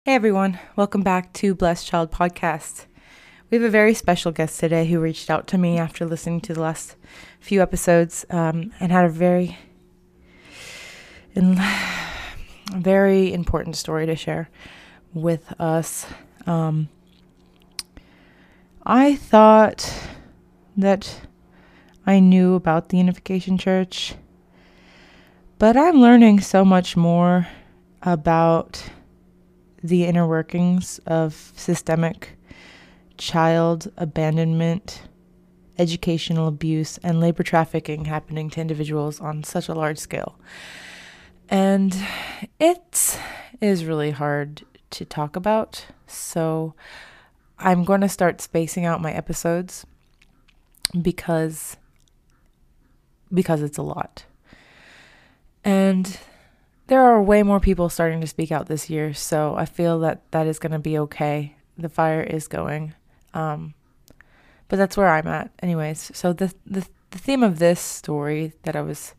Hey everyone, welcome back to Blessed Child Podcast. We have a very special guest today who reached out to me after listening to the last few episodes and had a very important story to share with us. I thought that I knew about the Unification Church, but I'm learning so much more about the inner workings of systemic child abandonment, educational abuse, and labor trafficking happening to individuals on such a large scale. And it is really hard to talk about, so I'm going to start spacing out my episodes because it's a lot. And there are way more people starting to speak out this year, so I feel that is going to be okay. The fire is going. But that's where I'm at. Anyways, so the theme of this story that I was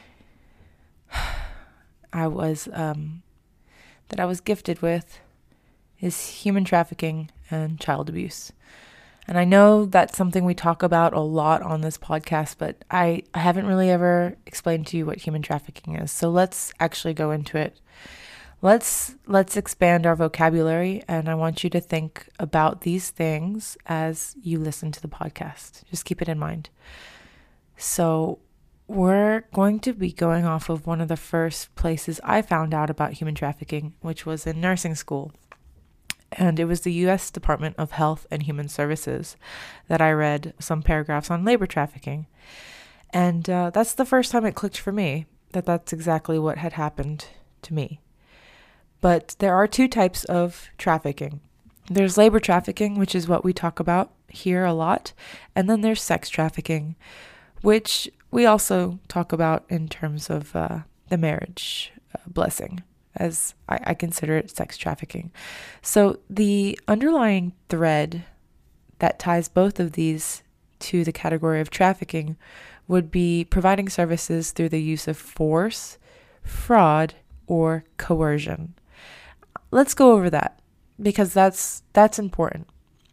gifted with is human trafficking and child abuse. And I know that's something we talk about a lot on this podcast, but I haven't really ever explained to you what human trafficking is. So let's actually go into it. Let's expand our vocabulary, and I want you to think about these things as you listen to the podcast. Just keep it in mind. So we're going to be going off of one of the first places I found out about human trafficking, which was in nursing school. And it was the U.S. Department of Health and Human Services that I read some paragraphs on labor trafficking. And that's the first time it clicked for me that that's exactly what had happened to me. But there are two types of trafficking. There's labor trafficking, which is what we talk about here a lot. And then there's sex trafficking, which we also talk about in terms of the marriage blessing, as I consider it sex trafficking. So the underlying thread that ties both of these to the category of trafficking would be providing services through the use of force, fraud, or coercion. Let's go over that because that's important.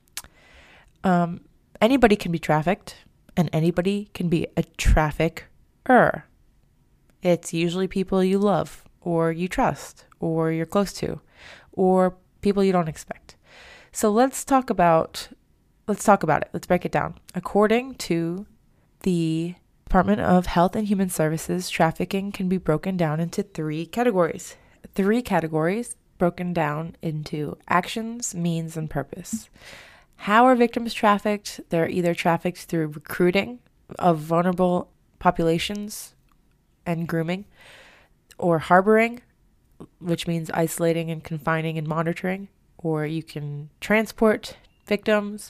Anybody can be trafficked and anybody can be a trafficker. It's usually people you love, or you trust, or you're close to, or people you don't expect. So let's talk about it. Let's break it down. According to the Department of Health and Human Services, trafficking can be broken down into three categories. Broken down into actions, means, and purpose. How are victims trafficked? They're either trafficked through recruiting of vulnerable populations and grooming, or harboring, which means isolating and confining and monitoring, or you can transport victims,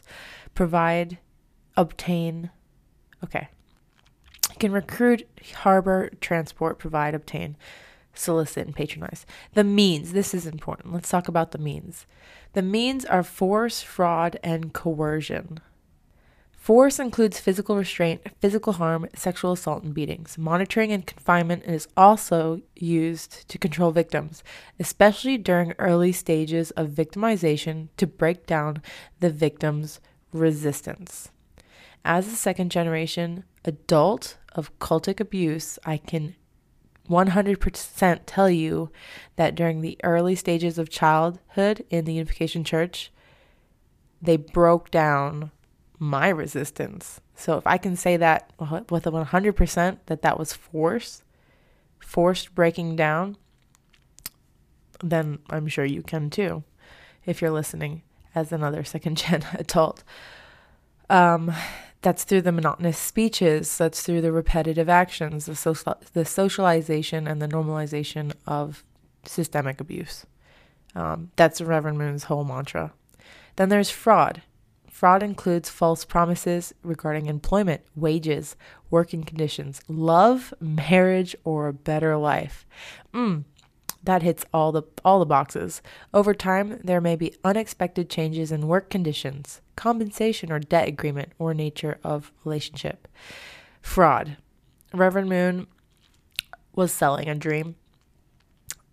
obtain. Okay. You can recruit, harbor, transport, provide, obtain, solicit, and patronize. The means, this is important. Let's talk about the means. The means are force, fraud, and coercion. Force includes physical restraint, physical harm, sexual assault, and beatings. Monitoring and confinement is also used to control victims, especially during early stages of victimization to break down the victim's resistance. As a second-generation adult of cultic abuse, I can 100% tell you that during the early stages of childhood in the Unification Church, they broke down my resistance. So if I can say that with a 100% that was forced breaking down, then I'm sure you can too, if you're listening as another second-gen adult. That's through the monotonous speeches, that's through the repetitive actions, the socialization and the normalization of systemic abuse. That's Reverend Moon's whole mantra. Then there's fraud. Fraud includes false promises regarding employment, wages, working conditions, love, marriage, or a better life. That hits all the boxes. Over time, there may be unexpected changes in work conditions, compensation or debt agreement, or nature of relationship. Fraud. Reverend Moon was selling a dream.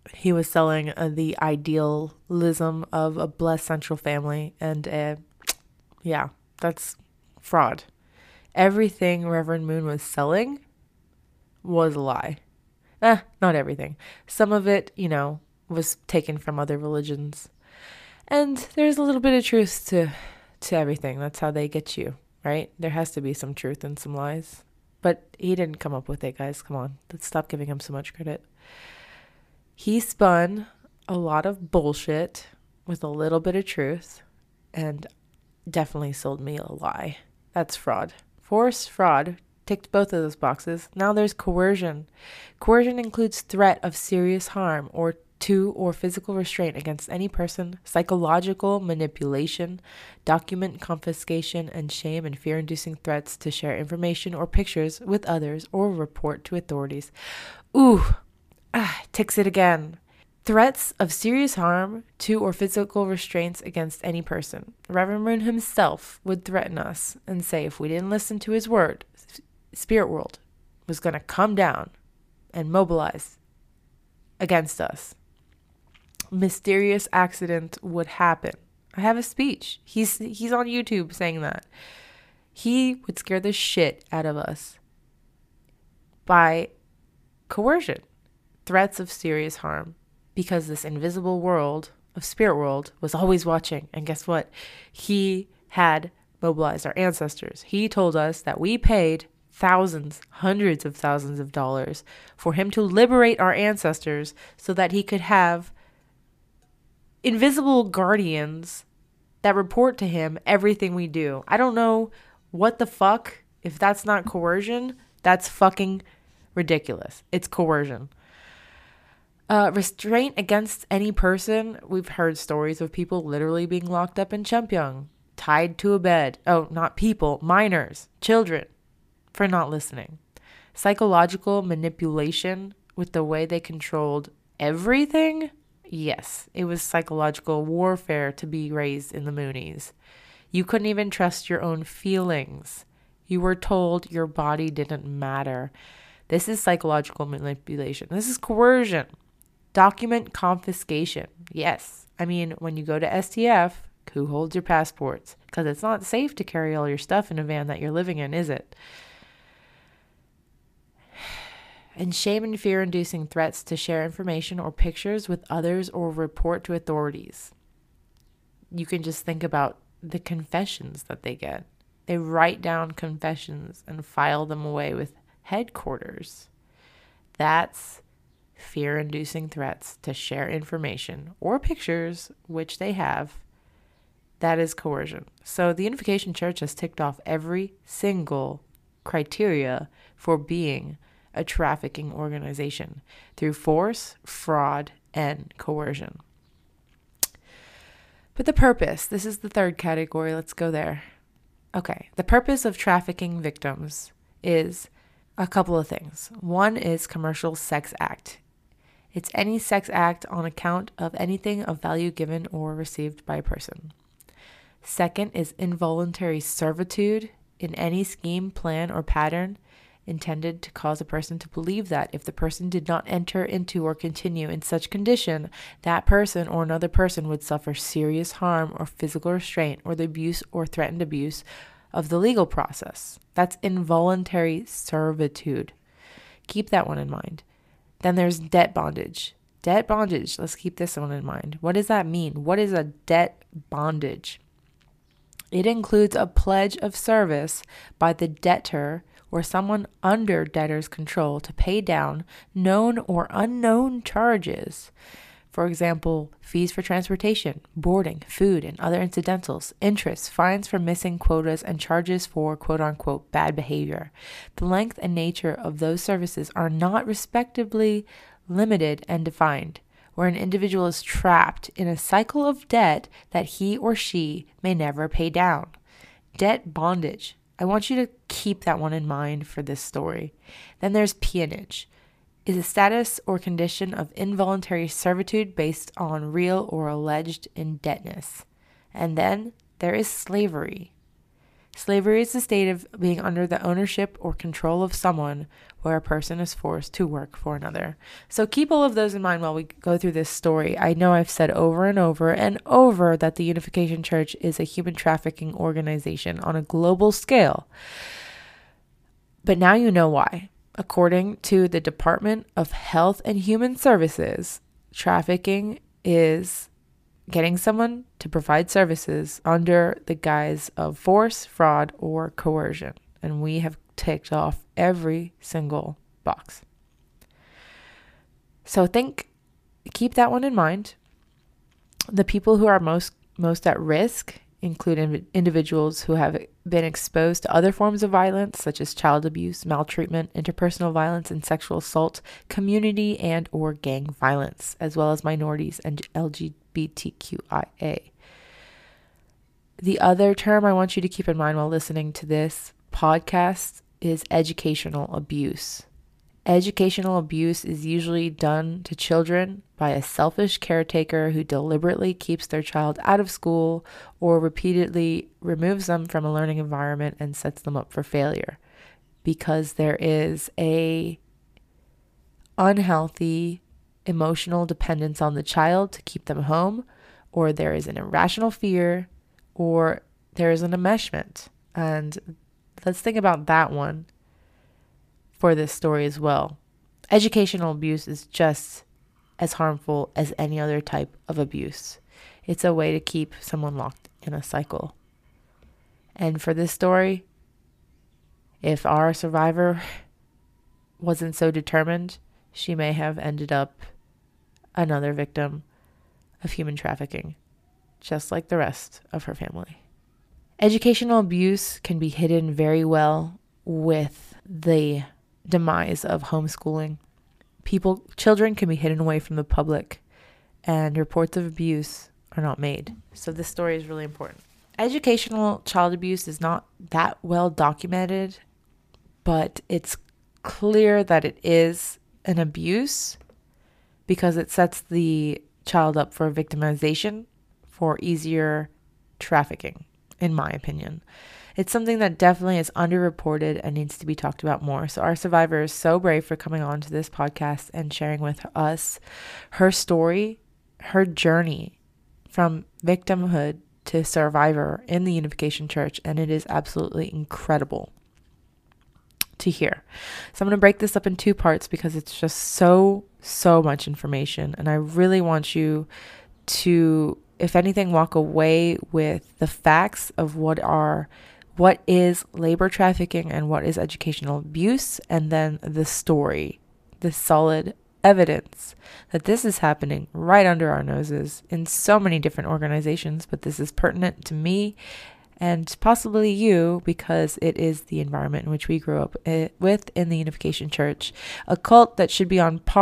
He was selling the idealism of a blessed central family. And yeah, that's fraud. Everything Reverend Moon was selling was a lie. Not everything. Some of it, was taken from other religions. And there's a little bit of truth to everything. That's how they get you, right? There has to be some truth in some lies. But he didn't come up with it, guys. Come on. Let's stop giving him so much credit. He spun a lot of bullshit with a little bit of truth and definitely sold me a lie. That's fraud. Force, fraud, ticked both of those boxes. Now there's coercion. Coercion includes threat of serious harm or physical restraint against any person, psychological manipulation, document confiscation, and shame and fear-inducing threats to share information or pictures with others or report to authorities. Ticks it again. Threats of serious harm to or physical restraints against any person. Reverend Moon himself would threaten us and say if we didn't listen to his word, spirit world was going to come down and mobilize against us. Mysterious accident would happen. I have a speech. He's on YouTube saying that. He would scare the shit out of us by coercion, threats of serious harm, because this invisible world of spirit world was always watching. And guess what? He had mobilized our ancestors. He told us that we paid thousands, hundreds of thousands of dollars for him to liberate our ancestors so that he could have invisible guardians that report to him everything we do. I don't know what the fuck. If that's not coercion, that's fucking ridiculous. It's coercion. Restraint against any person. We've heard stories of people literally being locked up in Cheongbuk, tied to a bed. Oh, not people, minors, children, for not listening. Psychological manipulation with the way they controlled everything. Yes, it was psychological warfare to be raised in the Moonies. You couldn't even trust your own feelings. You were told your body didn't matter. This is psychological manipulation. This is coercion. Document confiscation. Yes. I mean, when you go to STF, who holds your passports? Because it's not safe to carry all your stuff in a van that you're living in, is it? And shame and fear-inducing threats to share information or pictures with others or report to authorities. You can just think about the confessions that they get. They write down confessions and file them away with headquarters. That's fear-inducing threats to share information or pictures, which they have. That is coercion. So the Unification Church has ticked off every single criteria for being a trafficking organization through force, fraud, and coercion. But the purpose, this is the third category. Let's go there. Okay, the purpose of trafficking victims is a couple of things. One is commercial sex act. It's any sex act on account of anything of value given or received by a person. Second is involuntary servitude in any scheme, plan, or pattern intended to cause a person to believe that if the person did not enter into or continue in such condition, that person or another person would suffer serious harm or physical restraint or the abuse or threatened abuse of the legal process. That's involuntary servitude. Keep that one in mind. Then there's debt bondage. Debt bondage, let's keep this one in mind. What does that mean? What is a debt bondage? It includes a pledge of service by the debtor or someone under debtor's control to pay down known or unknown charges. For example, fees for transportation, boarding, food, and other incidentals, interest, fines for missing quotas, and charges for quote-unquote bad behavior. The length and nature of those services are not respectively limited and defined, where an individual is trapped in a cycle of debt that he or she may never pay down. Debt bondage. I want you to keep that one in mind for this story. Then there's peonage. Is a status or condition of involuntary servitude based on real or alleged indebtedness. And then there is slavery. Slavery is the state of being under the ownership or control of someone where a person is forced to work for another. So keep all of those in mind while we go through this story. I know I've said over and over and over that the Unification Church is a human trafficking organization on a global scale. But now you know why. According to the Department of Health and Human Services, trafficking is getting someone to provide services under the guise of force, fraud, or coercion. And we have ticked off every single box. So keep that one in mind. The people who are most at risk include individuals who have been exposed to other forms of violence, such as child abuse, maltreatment, interpersonal violence, and sexual assault, community and or gang violence, as well as minorities and LGBTQIA. The other term I want you to keep in mind while listening to this podcast is educational abuse. Educational abuse is usually done to children by a selfish caretaker who deliberately keeps their child out of school or repeatedly removes them from a learning environment and sets them up for failure because there is a unhealthy emotional dependence on the child to keep them home, or there is an irrational fear, or there is an enmeshment. And let's think about that one for this story as well. Educational abuse is just as harmful as any other type of abuse. It's a way to keep someone locked in a cycle. And for this story, if our survivor wasn't so determined, she may have ended up another victim of human trafficking, just like the rest of her family. Educational abuse can be hidden very well with the demise of homeschooling. Children can be hidden away from the public, and reports of abuse are not made. So this story is really important. Educational child abuse is not that well documented, but it's clear that it is an abuse because it sets the child up for victimization for easier trafficking, in my opinion. It's something that definitely is underreported and needs to be talked about more. So our survivor is so brave for coming on to this podcast and sharing with us her story, her journey from victimhood to survivor in the Unification Church. And it is absolutely incredible to hear. So I'm going to break this up in two parts because it's just so much information. And I really want you to, if anything, walk away with the facts of what is labor trafficking and what is educational abuse, and then the story, the solid evidence that this is happening right under our noses in so many different organizations, but this is pertinent to me and possibly you because it is the environment in which we grew up with in the Unification Church, a cult that should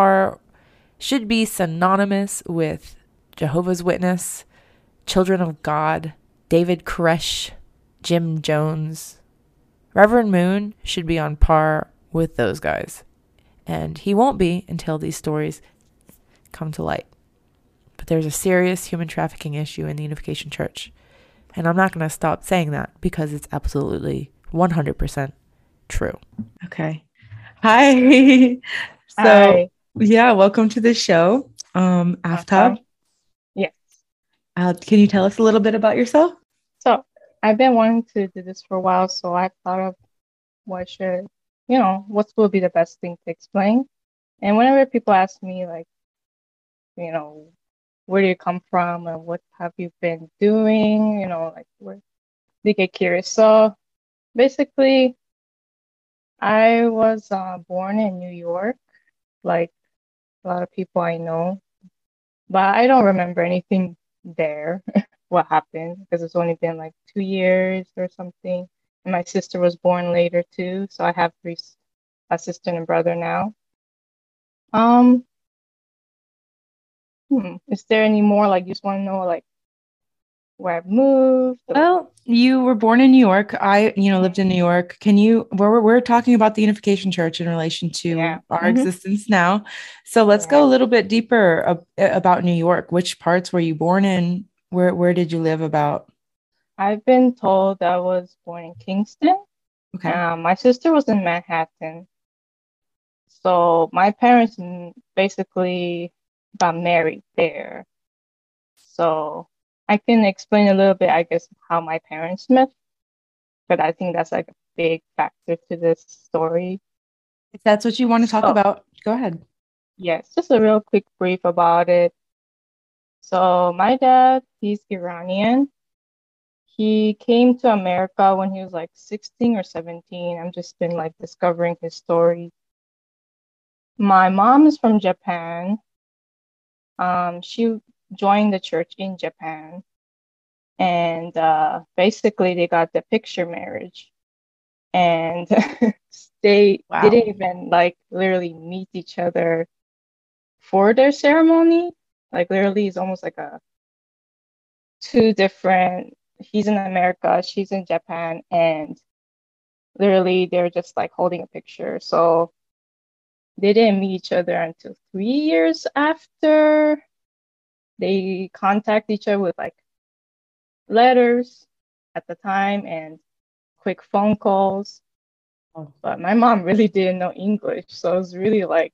be synonymous with Jehovah's Witness, Children of God, David Koresh, Jim Jones. Reverend Moon should be on par with those guys. And he won't be until these stories come to light. But there's a serious human trafficking issue in the Unification Church. And I'm not going to stop saying that because it's absolutely 100% true. Okay. Hi. Hi. Yeah, welcome to the show. Aftab. Yes. Can you tell us a little bit about yourself? So I've been wanting to do this for a while, so I thought of what will be the best thing to explain. And whenever people ask me, like, where do you come from and what have you been doing, where they get curious. So basically, I was born in New York, like a lot of people I know, but I don't remember anything there. What happened because it's only been like 2 years or something. And my sister was born later too, so I have a sister and a brother now. Is there any more, like, you just want to know, like, where I've moved? Well, you were born in New York. I, lived in New York. We're talking about the Unification Church in relation to our existence now. So let's go a little bit deeper about New York. Which parts were you born in? Where did you live about? I've been told I was born in Kingston. Okay. My sister was in Manhattan. So my parents basically got married there. So I can explain a little bit, I guess, how my parents met, but I think that's like a big factor to this story. If that's what you want to talk So about, go ahead. yes, just a real quick brief about it. So my dad, he's Iranian. He came to America when he was like 16 or 17. I've just been like discovering his story. My mom is from Japan. She joined the church in Japan, and basically they got the picture marriage, and they didn't Wow. even like literally meet each other for their ceremony. Like literally, it's almost like a two different. He's in America, she's in Japan, and literally they're just like holding a picture. So they didn't meet each other until 3 years after. They contact each other with like letters at the time and quick phone calls. Oh. But my mom really didn't know English, so it was really like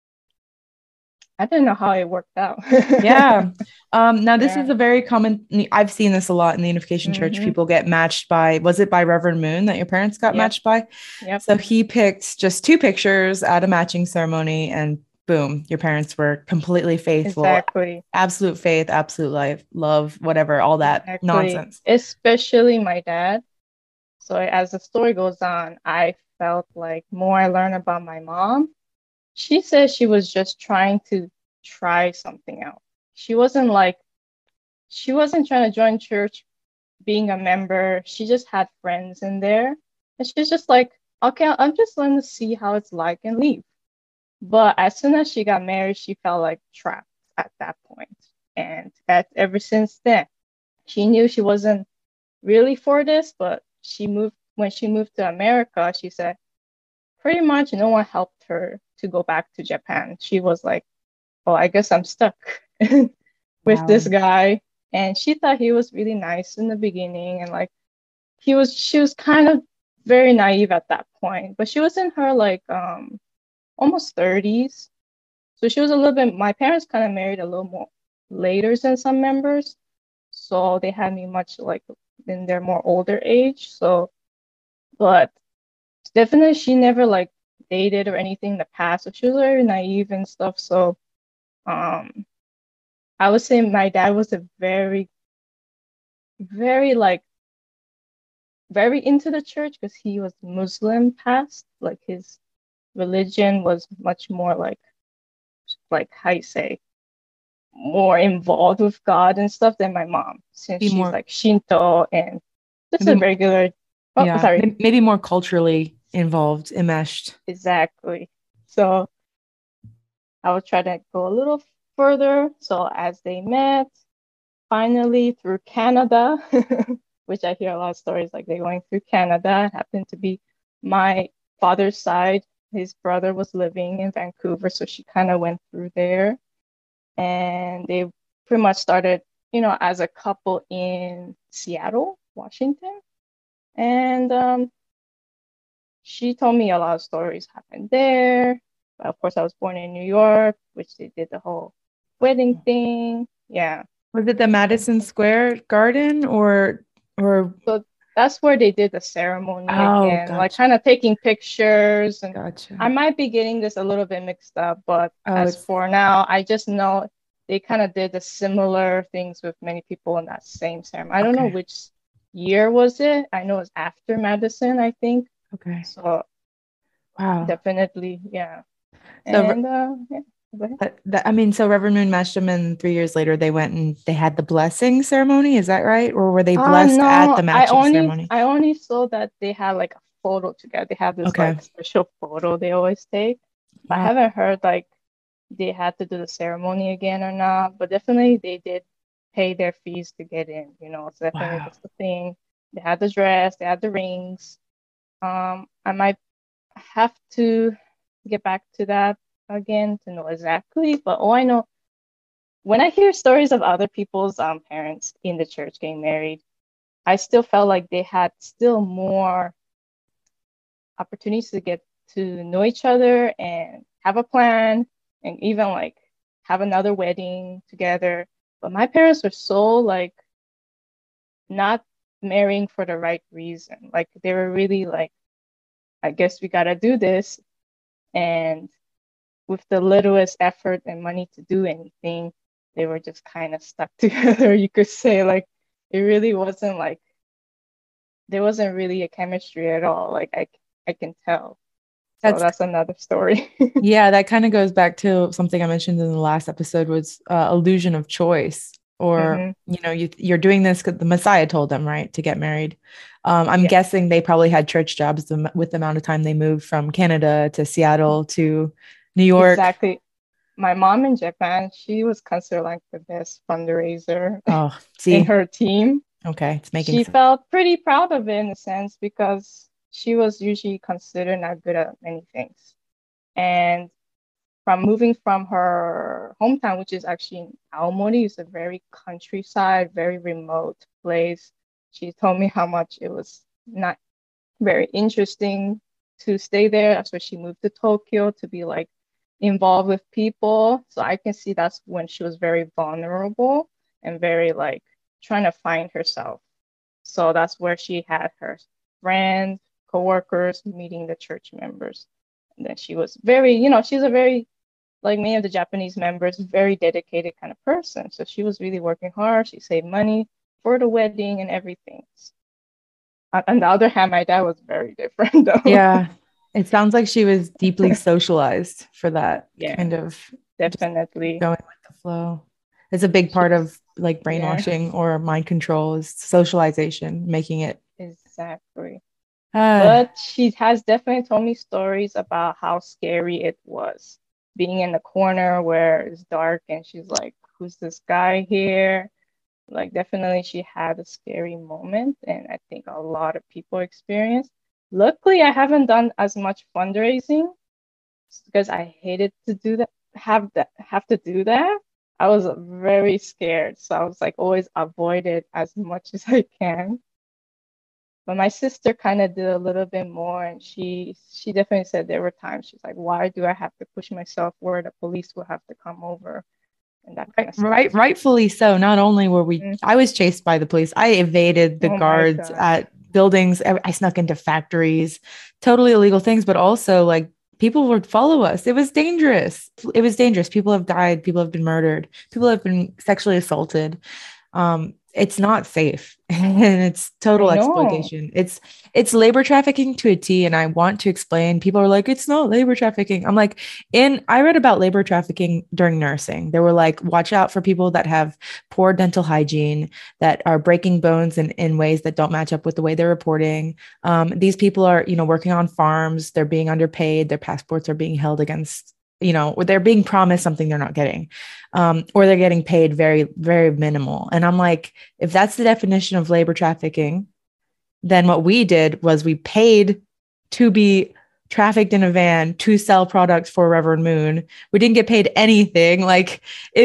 I didn't know how it worked out. Yeah. Now this is Yeah. a very common, I've seen this a lot in the Unification Church. Mm-hmm. People get matched by, was it by Reverend Moon that your parents got Yep. matched by? Yep. So he picked just two pictures at a matching ceremony, and boom, your parents were completely faithful. Exactly. Absolute faith, absolute life, love, whatever, all that Exactly. nonsense. Especially my dad. So as the story goes on, I felt like more I learned about my mom. She said she was just trying to try something out. She wasn't like she wasn't trying to join church being a member. She just had friends in there. And she's just like, okay, I'm just going to see how it's like and leave. But as soon as she got married, she felt like trapped at that point. And ever since then, she knew she wasn't really for this, but when she moved to America, she said pretty much no one helped her to go back to Japan. She was like, oh, I guess I'm stuck with this Wow. guy. And she thought he was really nice in the beginning and like she was kind of very naive at that point, but she was in her like almost 30s. So she was a little bit my parents kind of married a little more later than some members. So they had me much like in their more older age. So but definitely she never like dated or anything in the past. So she was very naive and stuff. So um I would say my dad was a very like very into the church because he was Muslim past. Like his religion was much more like how you say more involved with God and stuff than my mom, since Be she's more, like Shinto and just maybe, a regular. Oh, yeah, sorry. maybe more culturally involved, enmeshed. Exactly. So I will try to go a little further. So as they met, finally through Canada, which I hear a lot of stories like they're going through Canada. It happened to be my father's side. His brother was living in Vancouver, so she kind of went through there. And they pretty much started, as a couple in Seattle, Washington. And she told me a lot of stories happened there. But of course, I was born in New York, which they did the whole wedding thing. Yeah. Was it the Madison Square Garden or So that's where they did the ceremony oh, again, like gotcha. kind of taking pictures. And I Gotcha. might be getting this a little bit mixed up, but Oh, as it's for now, I just know they kind of did the similar things with many people in that same ceremony. I don't know okay. which year was it. I know it's after Madison, I think. Okay. So Wow. definitely, yeah. So And yeah, go ahead. I mean, so Reverend Moon matched them, and 3 years later they went and they had the blessing ceremony. Is that right? Or were they blessed at No, the matching ceremony? I only saw that they had like a photo together. They have this Okay. like special photo they always take. I Wow. haven't heard like they had to do the ceremony again or not, but definitely they did pay their fees to get in, so definitely Wow. that's the thing. They had the dress, they had the rings. I might have to get back to that again to know exactly, but all I know when I hear stories of other people's parents in the church getting married, I still felt like they had still more opportunities to get to know each other and have a plan and even like have another wedding together. But my parents were so like not marrying for the right reason. Like they were really like, I guess we gotta do this. And with the littlest effort and money to do anything, they were just kind of stuck together, you could say. Like it really wasn't like there wasn't really a chemistry at all. Like I can tell. So That's that's another story. Yeah, that kind of goes back to something I mentioned in the last episode was illusion of choice. Or, Hmm. you're doing this because the Messiah told them, right, to get married. I'm Yeah, guessing they probably had church jobs with the amount of time they moved from Canada to Seattle to New York. exactly. My mom in Japan, she was considered like the best fundraiser Oh, in see, her team. okay, it's making She sense. felt pretty proud of it in a sense because she was usually considered not good at many things. And from moving from her hometown, which is actually in Aomori, it's a very countryside, very remote place. She told me how much it was not very interesting to stay there. That's why she moved to Tokyo to be like involved with people. So I can see that's when she was very vulnerable and very like trying to find herself. So that's where she had her friends, coworkers, meeting the church members. And then she was very, she's a very, like many of the Japanese members, very dedicated kind of person. So she was really working hard. She saved money for the wedding and everything. On the other hand, my dad was very different though. Yeah, it sounds like she was deeply socialized for that Yeah, kind of just definitely. going with the flow. It's a big She part was, of like yeah, brainwashing or mind control is socialization, making it. exactly. Uh, But she has definitely told me stories about how scary it was being in the corner where it's dark and she's like, who's this guy here? Like, definitely she had a scary moment, and I think a lot of people experienced. Luckily, I haven't done as much fundraising because I hated to do that, have to do that. I was very scared, so I was like always avoid it as much as I can. But my sister kind of did a little bit more, and she definitely said there were times she's like, "Why do I have to push myself where the police will have to come over and that kind of stuff?" rightfully so. Not only were Mm. I was chased by the police, I evaded the Oh my guards God. at buildings. I snuck into factories, totally illegal things, but also like people would follow us. It was dangerous. It was dangerous. People have died. People have been murdered. People have been sexually assaulted. It's not safe and it's I total know. exploitation. It's labor trafficking to a T. And I want to explain. People are like, it's not labor trafficking. I'm like, I read about labor trafficking during nursing. They were like, watch out for people that have poor dental hygiene, that are breaking bones in ways that don't match up with the way they're reporting. These people are, working on farms. They're being underpaid. Their passports are being held against, or they're being promised something they're not getting, or they're getting paid very, very minimal. And I'm like, if that's the definition of labor trafficking, then what we did was we paid to be trafficked in a van to sell products for Reverend Moon. We didn't get paid anything. Like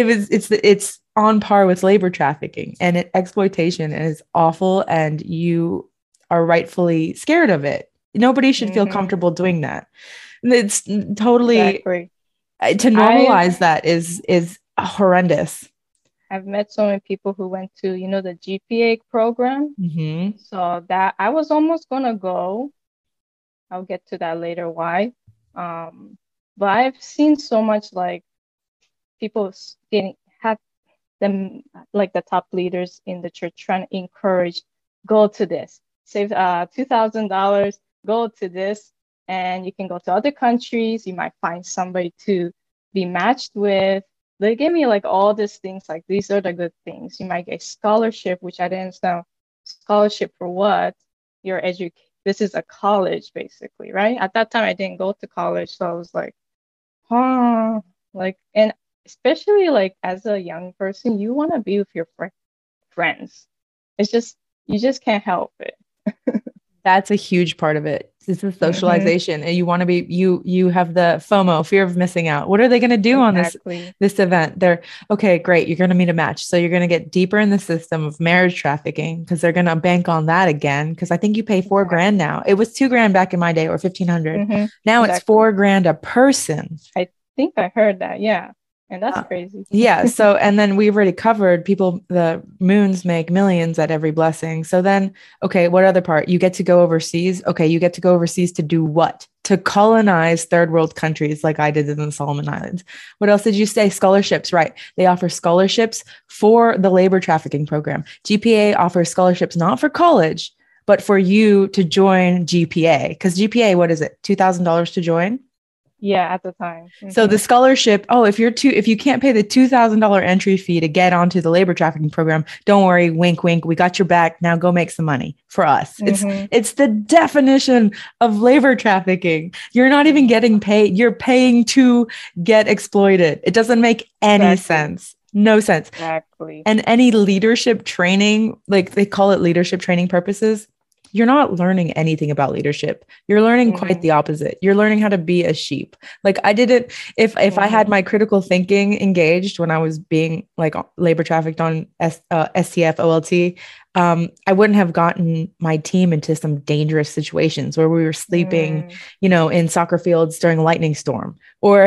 it's on par with labor trafficking, and exploitation is awful, and you are rightfully scared of it. Nobody should feel Hmm. comfortable doing that. It's totally Exactly. to I've normalize that is horrendous. I've met so many people who went to, the GPA program. Mm-hmm. So that I was almost gonna go. I'll get to that later why. Um, but I've seen so much like people getting have them like the top leaders in the church trying to encourage, go to this, save $2,000, go to this, and you can go to other countries. You might find somebody to be matched with. They gave me like all these things, like these are the good things. You might get scholarship, which I didn't know. Scholarship for what? Your education. This is a college, basically, right? At that time, I didn't go to college, so I was like, huh, like, and especially like as a young person, you want to be with your friends. It's just you just can't help it. That's a huge part of it. This is Mm-hmm. socialization, and you want to be you have the FOMO, fear of missing out. What are they going to do on Exactly. this event? They're okay, great. You're going to meet a match, so you're going to get deeper in the system of marriage trafficking because they're going to bank on that again. Because I think you pay 4 grand Exactly. now. It was 2 grand back in my day, or 1,500. Mm-hmm. Now it's Exactly. 4 grand a person. I think I heard that. Yeah. And that's Uh, crazy. yeah. So, and then we've already covered people, the moons make millions at every blessing. So then, okay, what other part? You get to go overseas. Okay. You get to go overseas to do what? To colonize third world countries like I did in the Solomon Islands. What else did you say? Scholarships, right? They offer scholarships for the labor trafficking program. GPA offers scholarships not for college, but for you to join GPA. Because GPA, what is it? $2,000 to join? Yeah, at the time. So Mm-hmm. the scholarship, oh, if you can't pay the $2,000 entry fee to get onto the labor trafficking program, don't worry, wink, wink, we got your back. Now go make some money for us. Mm-hmm. It's the definition of labor trafficking. You're not even getting paid. You're paying to get exploited. It doesn't make any Exactly. sense. No sense. Exactly. And any leadership training, like they call it leadership training purposes, you're not learning anything about leadership. You're learning quite Mm-hmm. the opposite. You're learning how to be a sheep. Like I didn't, if I had Mm-hmm. my critical thinking engaged when I was being like labor trafficked on STF OLT, I wouldn't have gotten my team into some dangerous situations where we were sleeping, Mm. in soccer fields during a lightning storm, or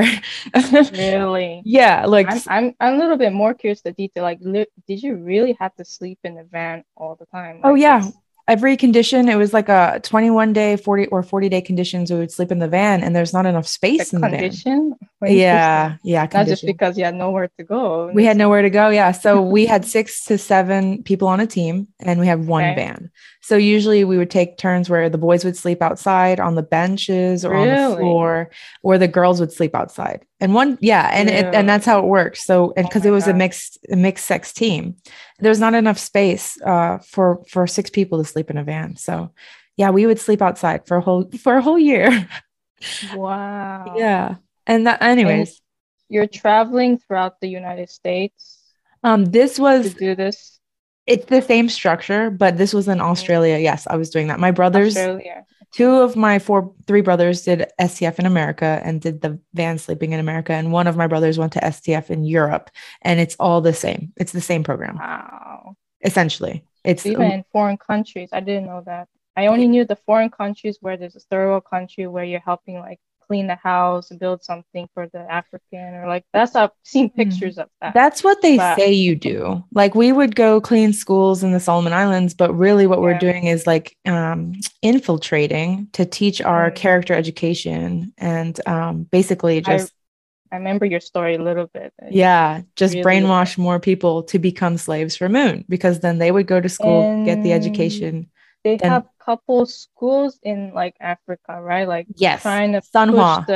Really? yeah, like I'm a little bit more curious the detail. Like, li did you really have to sleep in the van all the time? oh Like, yeah. it's Every condition, it was like a 21 day, 40 conditions. We would sleep in the van and there's not enough the space in the van. condition. Yeah. Interesting. Yeah. Not just Condition. because you had nowhere to go in We had this nowhere one. to go. Yeah. So we had 6 to 7 people on a team and we had one Okay. van. So usually we would take turns where the boys would sleep outside on the benches or on the Really? floor, or the girls would sleep outside. And one, yeah. And that's how Really? it works. So, and Oh cause it my was God. a mixed sex team, there's not enough space, for 6 people to sleep in a van. So yeah, we would sleep outside for a whole year. Wow. Yeah. And that, And anyways, you're traveling throughout the United States this to was do this? it's the same structure, but this was in Mm-hmm. Australia. Yes, I was doing that. My brothers, Australia. two of my three brothers did STF in America and did the van sleeping in America. And one of my brothers went to STF in Europe. And it's all the same. It's the same program, Wow. essentially. It's, So even in foreign countries, I didn't know that. I only knew the foreign countries where there's a third world country where you're helping like clean the house, build something for the African, or like that's I've seen Hmm. pictures of that. That's what they But say you do. Like we would go clean schools in the Solomon Islands, but really what we're yeah, doing is like infiltrating to teach our mm, character education and basically I just I remember your story a little bit. It's yeah, just really brainwash more people to become slaves for Moon because then they would go to school, get the and education. they have Then couple schools in like Africa, right? Like yes, trying to Sanhua.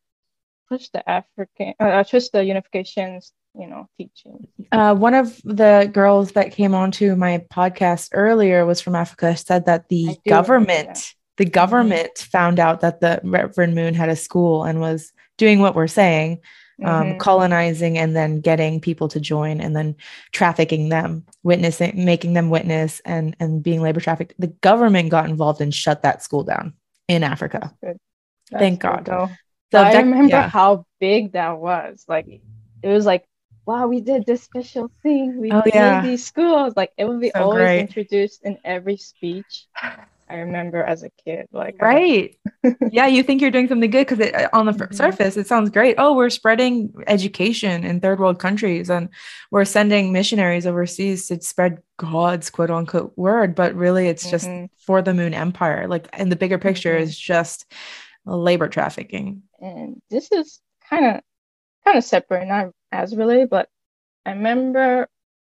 push the African, push the unifications, teaching. One of the girls that came onto my podcast earlier was from Africa, said that I do remember that. the Mm-hmm. government found out that the Reverend Moon had a school and was doing what we're saying, Mm-hmm. colonizing and then getting people to join and then trafficking them, witnessing, making them witness and being labor trafficked. The government got involved and shut that school down in That's Africa. good. That's Thank good God. though. So But I remember yeah. how big that was. Like it was like, wow, we did this special thing. We Oh made yeah. these schools. Like it would be So always great. introduced in every speech. I remember as a kid. Like I was Right. Yeah, you think you're doing something good because on the Mhm. surface, it sounds great. Oh, we're spreading education in third world countries and we're sending missionaries overseas to spread God's quote unquote word. But really, it's just Mhm. for the Moon Empire. Like, and the bigger picture Mhm. is just labor trafficking. And this is kind of separate, not as related, but I remember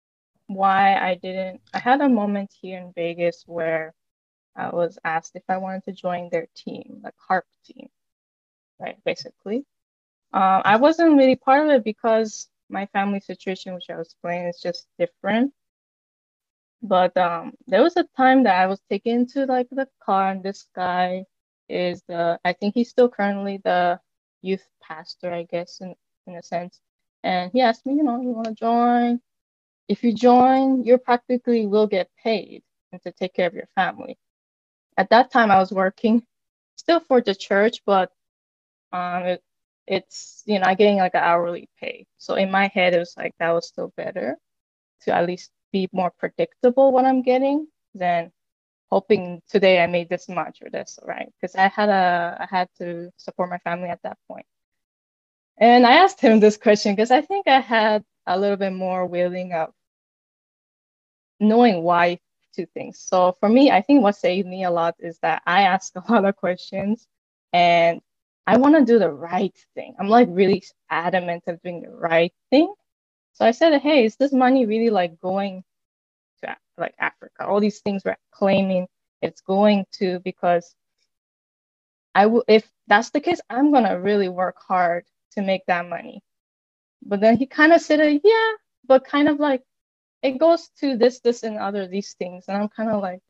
why I didn't. I had a moment here in Vegas where I was asked if I wanted to join their team, the CARP team, right? Basically. I wasn't really part of it because my family situation, which I was explaining, is just different. But there was a time that I was taken to like the car, and this guy I think he's still currently the youth pastor, I guess, in a sense. And he asked me, you want to join? If you join, you practically will get paid and to take care of your family. At that time, I was working, still for the church, but it's not getting like an hourly pay. So in my head, it was like that was still better to at least be more predictable what I'm getting than hoping today I made this much or this, right? Because I had to support my family at that point. And I asked him this question because I think I had a little bit more willing of knowing why to things. So for me, I think what saved me a lot is that I ask a lot of questions and I want to do the right thing. I'm like really adamant of doing the right thing. So I said, hey, is this money really like going to like Africa? All these things we're claiming it's going to, because I will, if that's the case, I'm gonna really work hard to make that money. But then he kind of said, yeah, but kind of like it goes to this, and other these things. And I'm kind of like,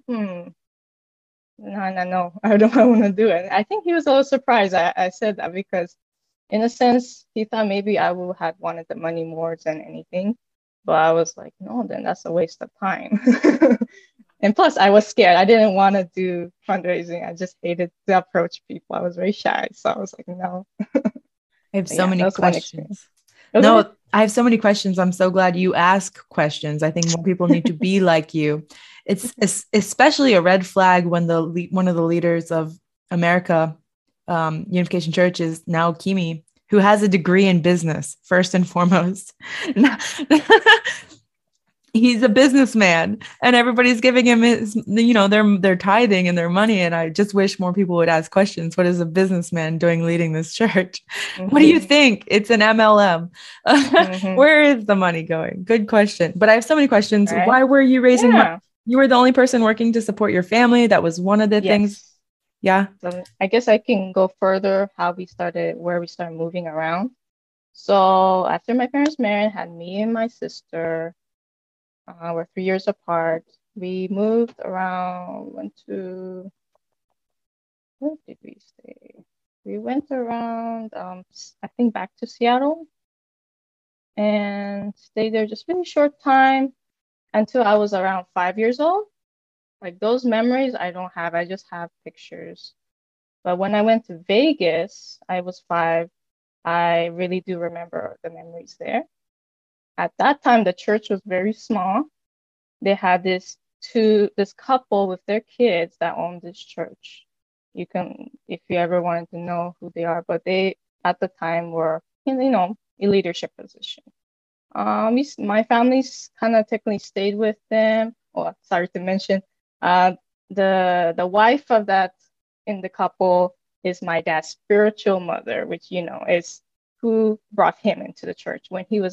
no, I don't want to do it. I think he was a little surprised I said that because in a sense, he thought maybe I would have wanted the money more than anything. But I was like, no, then that's a waste of time. And plus, I was scared. I didn't want to do fundraising. I just hated to approach people. I was very shy. So I was like, no. I have But so yeah, many that was one experience. questions. Okay. No, I have so many questions. I'm so glad you ask questions. I think more people need to be like you. It's especially a red flag when one of the leaders of America Unification Church is now Kimi, who has a degree in business, first and foremost. He's a businessman and everybody's giving him his, their tithing and their money. And I just wish more people would ask questions. What is a businessman doing leading this church? What do you think? It's an MLM. Mm-hmm. Where is the money going? Good question. But I have so many questions. Right. Why were you raising money? Yeah. You were the only person working to support your family. That was one of the things. Yes. Yeah. So I guess I can go further where we started moving around. So after my parents married, had me and my sister. We're 3 years apart. We moved around, went to, where did we stay? We went around, I think back to Seattle and stayed there just really short time until I was around 5 years old. Like those memories I don't have, I just have pictures. But when I went to Vegas, I was 5. I really do remember the memories there. At that time, the church was very small. They had this couple with their kids that owned this church. You can, if you ever wanted to know who they are, but they at the time were in, a leadership position. My family's kind of technically stayed with them. Oh, sorry to mention, the wife of that in the couple is my dad's spiritual mother, which is who brought him into the church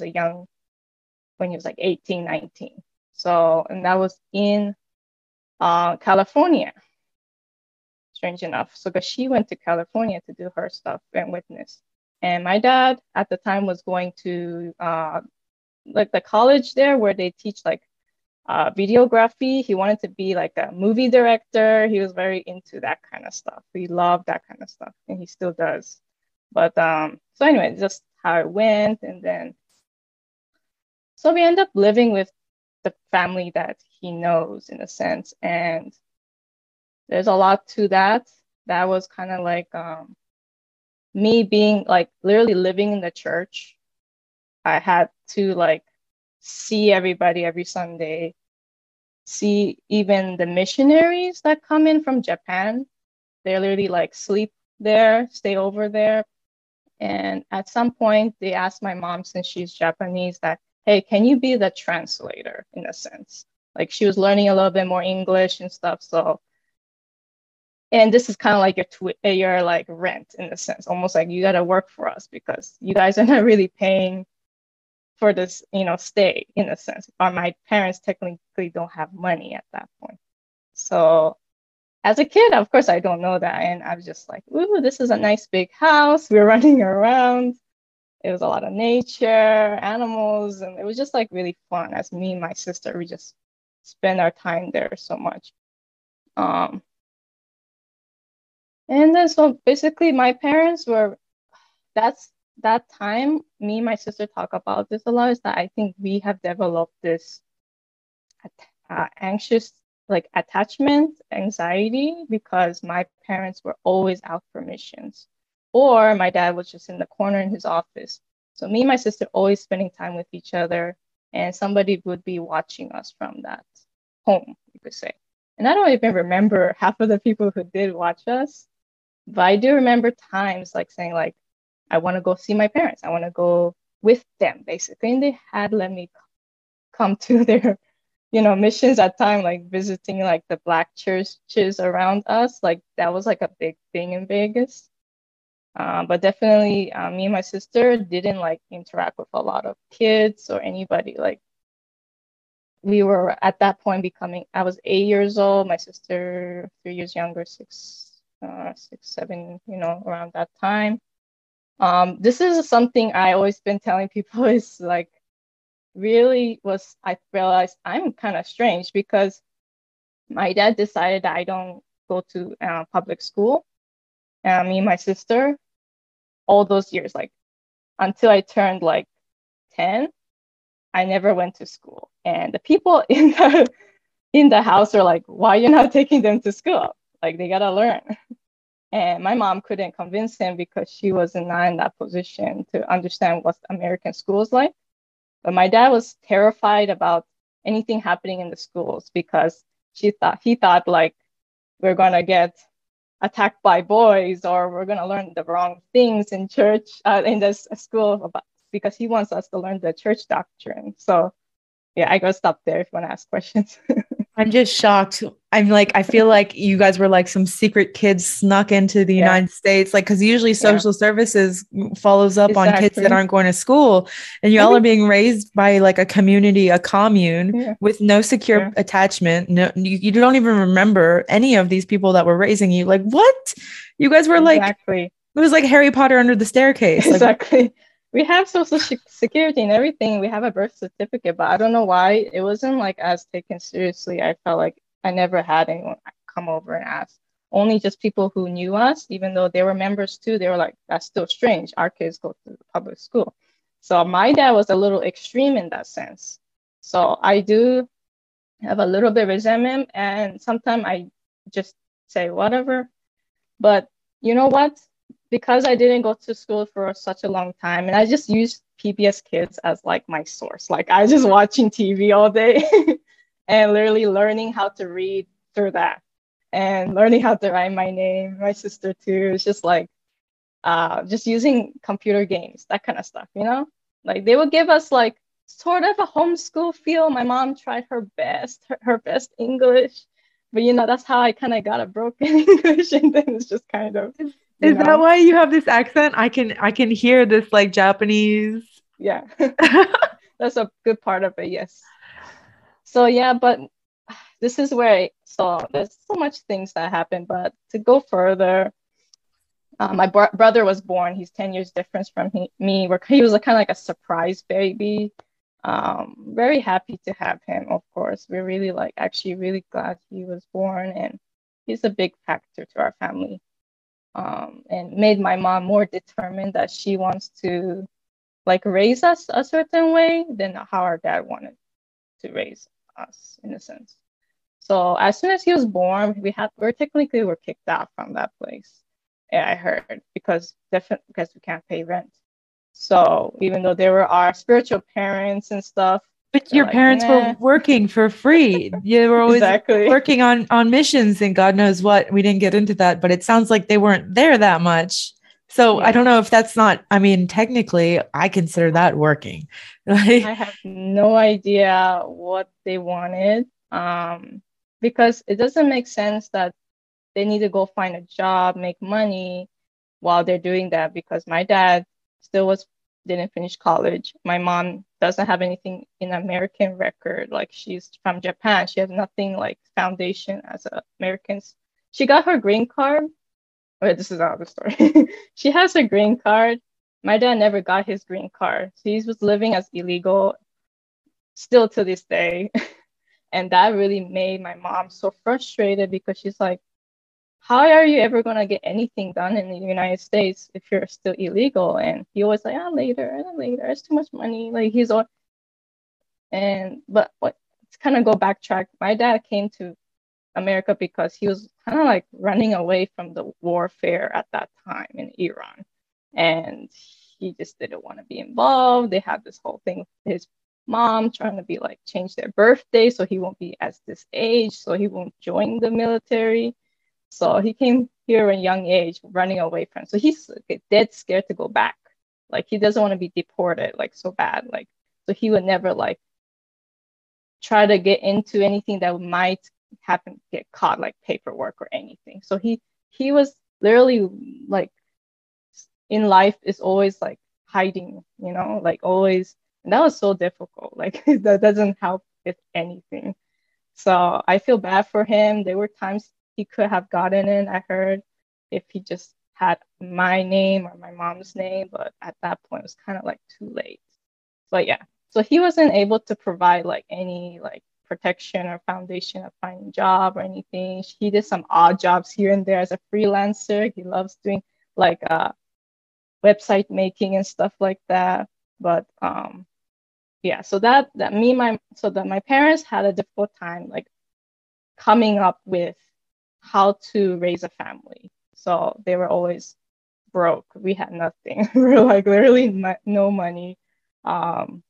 when he was like 18, 19. So, and that was in California, strange enough. So, because she went to California to do her stuff and witness. And my dad at the time was going to like the college there where they teach like videography. He wanted to be like a movie director. He was very into that kind of stuff. He loved that kind of stuff, and he still does. But so anyway, just how it went, and then so we end up living with the family that he knows in a sense, and there's a lot to that. That was kind of like me being like literally living in the church. I had to like see everybody every Sunday, see even the missionaries that come in from Japan. They literally like sleep there, stay over there. And at some point, they asked my mom, since she's Japanese, that, hey, can you be the translator in a sense? Like she was learning a little bit more English and stuff. So, and this is kind of like your like rent in a sense, almost like you got to work for us because you guys are not really paying for this, stay in a sense. Or my parents technically don't have money at that point. So as a kid, of course, I don't know that. And I was just like, ooh, this is a nice big house. We're running around. It was a lot of nature, animals, and it was just like really fun. As me and my sister, we just spend our time there so much. Um, and then so basically my parents were, that's that time, me and my sister talk about this a lot, is that I think we have developed this anxious like attachment anxiety because my parents were always out for missions, or my dad was just in the corner in his office. So me and my sister always spending time with each other, and somebody would be watching us from that home, you could say. And I don't even remember half of the people who did watch us, but I do remember times like saying like, I want to go see my parents. I want to go with them, basically. And they had let me come to their, missions at time, like visiting like the black churches around us. Like that was like a big thing in Vegas. But definitely, me and my sister didn't like interact with a lot of kids or anybody. Like we were at that point becoming, I was 8 years old, my sister 3 years younger, six, seven, around that time. This is something I always been telling people is like really was I realized I'm kind of strange because my dad decided that I don't go to public school. Me and my sister, all those years, like until I turned like 10, I never went to school. And the people in the house are like, why are you not taking them to school? Like they gotta learn. And my mom couldn't convince him because she was not in that position to understand what American schools like. But my dad was terrified about anything happening in the schools because he thought like we're gonna get attacked by boys or we're gonna learn the wrong things in church in this school about, because he wants us to learn the church doctrine. So yeah, I gotta stop there if you want to ask questions. I'm just shocked. I'm like, I feel like you guys were like some secret kids snuck into the Yeah, United States. Like, because usually yeah, social services follows up on kids that exactly. aren't going to school. And y'all are Maybe, being raised by like a community, a commune yeah, with no secure yeah, attachment. No, you don't even remember any of these people that were raising you. Like, what? You guys were like, exactly. it was like Harry Potter under the staircase. Like, Exactly. We have social security and everything. We have a birth certificate, but I don't know why it wasn't like as taken seriously. I felt like I never had anyone come over and ask. Only just people who knew us, even though they were members too. They were like, "That's still strange. Our kids go to the public school." So my dad was a little extreme in that sense. So I do have a little bit of resentment, and sometimes I just say whatever. But you know what? Because I didn't go to school for such a long time, and I just used PBS Kids as like my source. Like I just watching TV all day and literally learning how to read through that and learning how to write my name, my sister too. It's just like just using computer games, that kind of stuff. Like they would give us like sort of a homeschool feel. My mom tried her best, her best English, but that's how I kind of got a broken English, and then it's just kind of, you is that know, why you have this accent? I can hear this like Japanese. yeah, that's a good part of it, yes. So yeah, but this is where I saw there's so much things that happen, but to go further, my brother was born. He's 10 years difference from me. He was kind of like a surprise baby. Very happy to have him, of course. We're really like actually really glad he was born, and he's a big factor to our family. And made my mom more determined that she wants to like raise us a certain way than how our dad wanted to raise us in a sense. So as soon as he was born, we're kicked out from that place. Yeah, I heard because definitely because we can't pay rent. So even though they were our spiritual parents and stuff, But they're your like, parents were nah, working for free. You were always exactly. working on missions and God knows what. We didn't get into that, but it sounds like they weren't there that much. So I Yeah, don't know if that's not, I mean, technically I consider that working. I Like, have no idea what they wanted. Because it doesn't make sense that they need to go find a job, make money while they're doing that because my dad still was didn't finish college. My mom doesn't have anything in American record. Like she's from Japan. She has nothing like foundation as a American. She got her green card. Wait, this is another story. She has a green card. My dad never got his green card. So he was living as illegal still to this day. And that really made my mom so frustrated because she's like, how are you ever gonna get anything done in the United States if you're still illegal? And he was like, later, later, it's too much money. Like he's all but what it's kind of go backtrack. My dad came to America because he was kind of like running away from the warfare at that time in Iran. And he just didn't want to be involved. They had this whole thing with his mom trying to be like change their birthday so he won't be as this age, so he won't join the military. So he came here at a young age, running away from. So he's like, dead scared to go back. Like he doesn't want to be deported, like so bad. Like so he would never like try to get into anything that might happen, get caught, like paperwork or anything. So he was literally like in life is always like hiding, like always. And that was so difficult. Like that doesn't help with anything. So I feel bad for him. There were times he could have gotten in, I heard, if he just had my name or my mom's name, but at that point it was kind of like too late. But yeah, so he wasn't able to provide like any like protection or foundation of finding a job or anything. He did some odd jobs here and there as a freelancer. He loves doing like website making and stuff like that. But yeah, so that my parents had a difficult time like coming up with how to raise a family. So they were always broke. We had nothing. We were like literally no money. Um,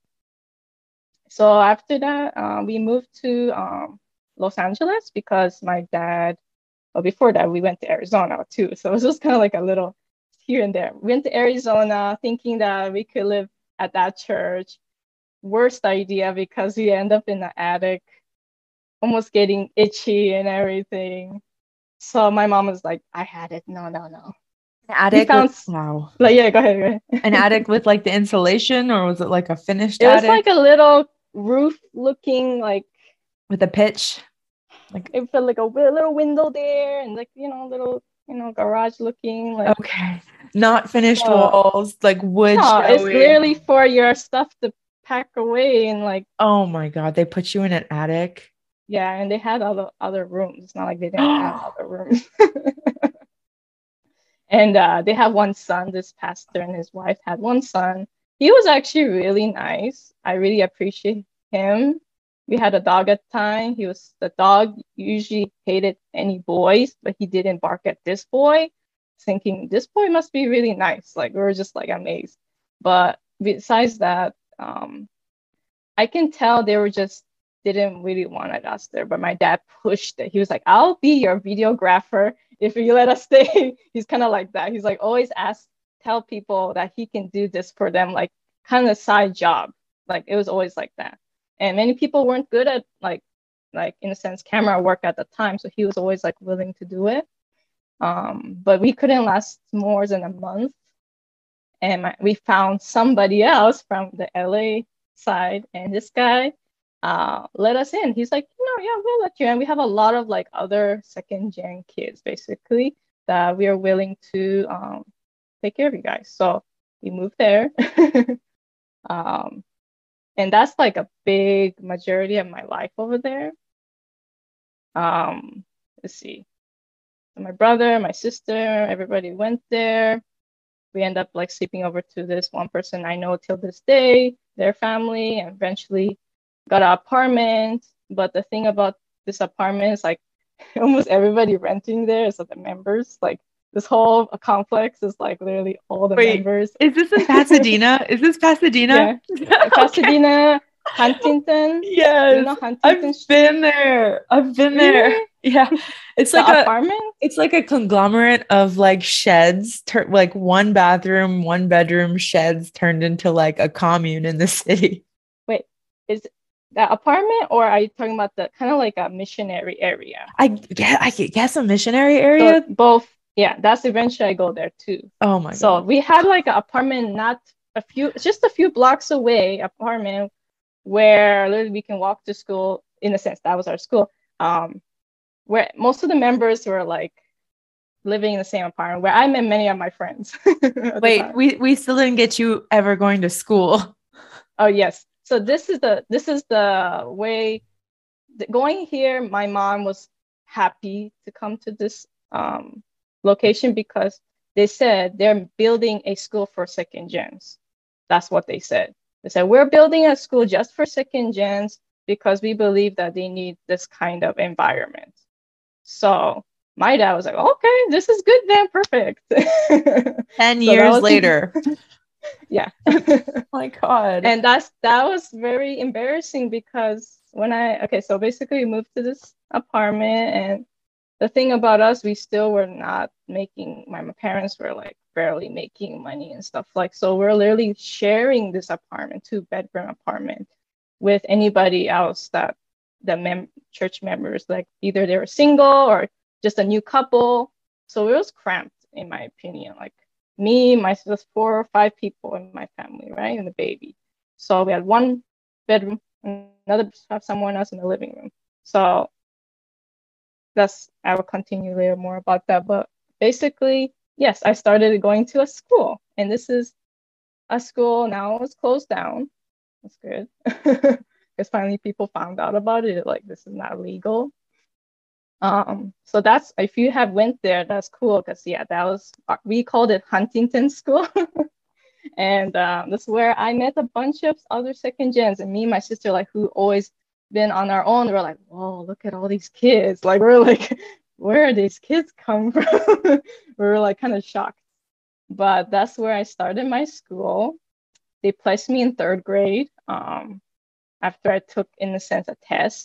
so after that, we moved to Los Angeles because my dad, well, before that, we went to Arizona too. So it was just kind of like a little here and there. We went to Arizona thinking that we could live at that church. Worst idea because we end up in the attic, almost getting itchy and everything. So my mom was like, I had it. No, no, no. An We attic with, found, wow. like, yeah, go ahead, go An ahead. attic with like the insulation, or was it like a finished It was like attic a little roof looking, like, with a pitch? Like, it felt like a little window there and like, little, garage looking, like, okay, not finished so, walls, like wood no, it's literally showing. for your stuff to pack away and like, Oh my God, they put you in an attic. yeah, and they had other rooms. It's not like they didn't have other rooms. And they have one son. This pastor and his wife had one son. He was actually really nice. I really appreciate him. We had a dog at the time. The dog usually hated any boys, but he didn't bark at this boy, thinking this boy must be really nice. Like we were just like amazed. But besides that, I can tell they were just didn't really want us there. But my dad pushed it. He was like, I'll be your videographer if you let us stay. He's kind of like that. He's like always tell people that he can do this for them, like kind of side job. Like it was always like that. And many people weren't good at like in a sense camera work at the time. So he was always like willing to do it. But we couldn't last more than a month. And we found somebody else from the LA side, and this guy let us in. He's like, no, yeah, we'll let you in. We have a lot of like other second gen kids basically that we are willing to take care of you guys. So we moved there. um, and that's like a big majority of my life over there. Let's see. So my brother, my sister, everybody went there. We end up like sleeping over to this one person I know till this day, their family, and eventually got an apartment. But the thing about this apartment is like almost everybody renting there is the members. Like this whole complex is like literally all the Wait, members. is this in Pasadena? Is this Pasadena? Yeah. Okay. Pasadena, Huntington. Do you Yes, know Huntington I've Street? been there. I've been there. Really? Yeah. It's The like a apartment? it's like a conglomerate of like sheds, like one bathroom, one bedroom sheds turned into like a commune in the city. Wait, is the apartment or are you talking about the kind of like a missionary area? I guess a missionary So area. both, yeah, that's eventually I go there too. Oh my So God. we had like an apartment, not just a few blocks away, apartment where literally we can walk to school. In a sense, that was our school. Where most of the members were like living in the same apartment, where I met many of my friends at the Wait, time. we still didn't get you ever going to school. Oh yes. So this is the way going here. My mom was happy to come to this location because they said they're building a school for second gens. That's what they said. They said we're building a school just for second gens because we believe that they need this kind of environment. So my dad was like, okay, this is good then, perfect. 10 So that years was, later. yeah. My God. And that was very embarrassing because okay, so basically we moved to this apartment, and the thing about us, we still were not making, my parents were like barely making money and stuff like, so we're literally sharing this apartment, 2-bedroom apartment, with anybody else that the church members, like either they were single or just a new couple. So it was cramped, in my opinion. Like me, my 4 or 5 people in my family, right? And the baby. So we had 1 bedroom, another have someone else in the living room. So I will continue later more about that. But basically, yes, I started going to a school, and this is a school now it's closed down. That's good. Because finally people found out about it, like this is not legal. So that's, if you have went there, that's cool, because yeah, that was, we called it Huntington School. And that's where I met a bunch of other second gens, and me and my sister, like, who always been on our own, we're like, whoa, look at all these kids. Like, we're like, where are these kids come from? We were like kind of shocked. But that's where I started my school. They placed me in 3rd grade, after I took, in a sense, a test.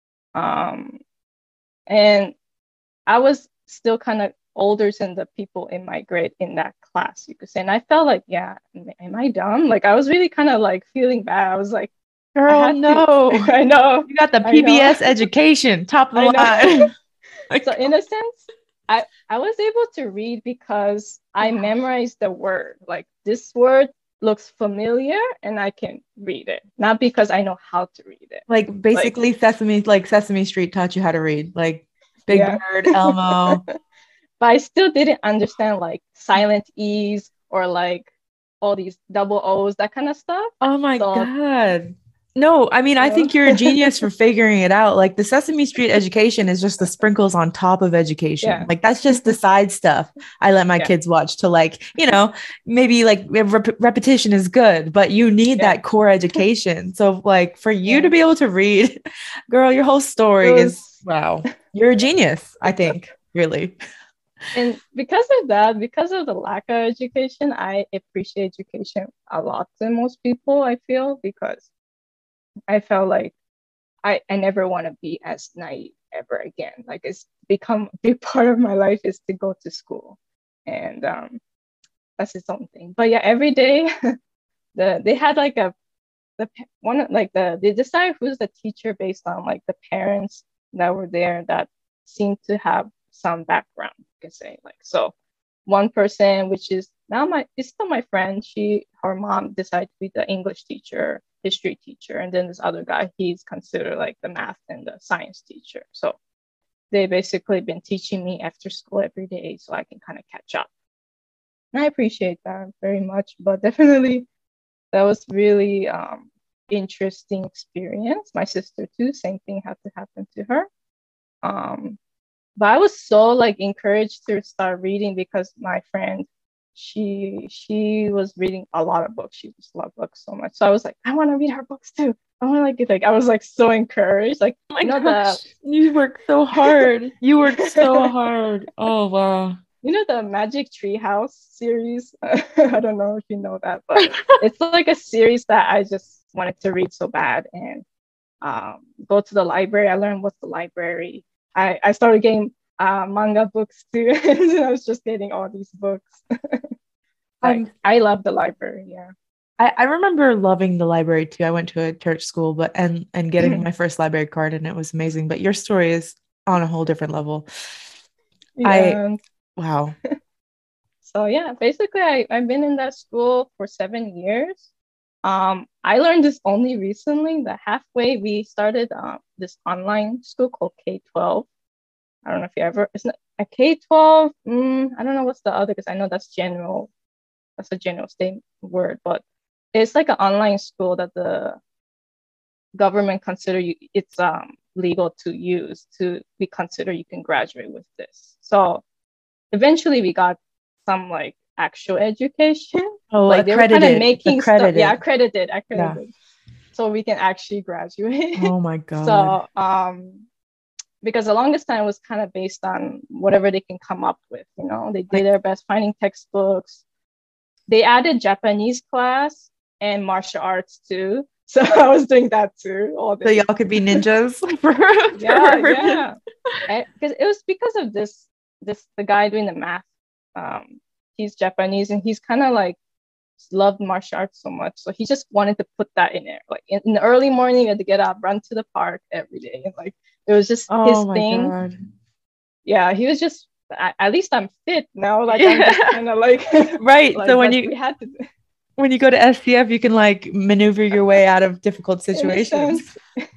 And I was still kind of older than the people in my grade in that class, you could say. And I felt like, yeah, am I dumb? Like, I was really kind of like feeling bad. I was like, I Girl, had to, no. I know, You got the I know, PBS education, top of the I know. line. So Like, in a sense, I was able to read because I memorized the word. Like, this word looks familiar and I can read it, not because I know how to read it. like Like, basically Sesame Street taught you how to read. Like Big yeah. Bird, Elmo. But I still didn't understand like silent E's or like all these double O's, that kind of stuff. Oh my So, God. No, I mean, I so think you're a genius for figuring it out. Like the Sesame Street education is just the sprinkles on top of education. yeah, Like that's just the side stuff I let my yeah, kids watch to like, maybe like repetition is good, but you need yeah, that core education. So like for you to yeah. be able to read, girl, your whole It story is was, wow. You're a genius, I think, really. and because of that, because of the lack of education, I appreciate education a lot than most people, I feel, because I felt like I never want to be as naive ever again. Like, it's become a big part of my life is to go to school. And that's its own thing. But yeah, every day they had like they decide who's the teacher based on like the parents that were there that seemed to have some background, you can say. Like, so one person, which is now it's still my friend, her mom decided to be the English teacher, history teacher, and then this other guy, he's considered like the math and the science teacher. So they basically been teaching me after school every day so I can kind of catch up. And I appreciate that very much, but definitely that was really interesting experience. My sister too, same thing had to happen to her. Um, but I was so like encouraged to start reading because my friend, she was reading a lot of books. She just loved books so much. So I was like, I want to read her books too. I want to like it. Like, I was like so encouraged. Like, Oh my gosh, you worked so hard. You worked so hard. Oh wow. the Magic Tree House series. I don't know if you know that, but it's like a series that I just wanted to read so bad, and go to the library. I learned what's the library. I started getting manga books too. I was just getting all these books. Like, I'm I love the library. Yeah. I remember loving the library too. I went to a church school, but and getting my first library card, and it was amazing. But your story is on a whole different level. I Yeah. wow. So yeah, basically I've been in that school for 7 years. I learned this only recently. That halfway we started this online school called K-12. I don't know if you ever, it's not a K-12. I don't know what's the other, because I know that's general. That's a general state word, but it's like an online school that the government consider it's legal to use to be considered you can graduate with this. So eventually we got some like actual education. Oh, Like, they were kind of accredited, making stuff, yeah, accredited. Yeah. accredited, so we can actually graduate. Oh my God. So because the longest time was kind of based on whatever they can come up with. You know, they did Like, their best finding textbooks. They added Japanese class and martial arts too. So I was doing that too all so day. y'all could be ninjas Yeah, for yeah. Because it was because of this the guy doing the math. Um, he's Japanese and he's kind of like loved martial arts so much, so he just wanted to put that in there. Like in the early morning, he had to get up, run to the park every day, and like it was just Oh his my thing. God. Yeah, he was just. At least I'm fit now. Like I'm Yeah. just kind of like, Right. So like, but we had to, when you go to SCF, you can like maneuver your way out of difficult in a situations. sense.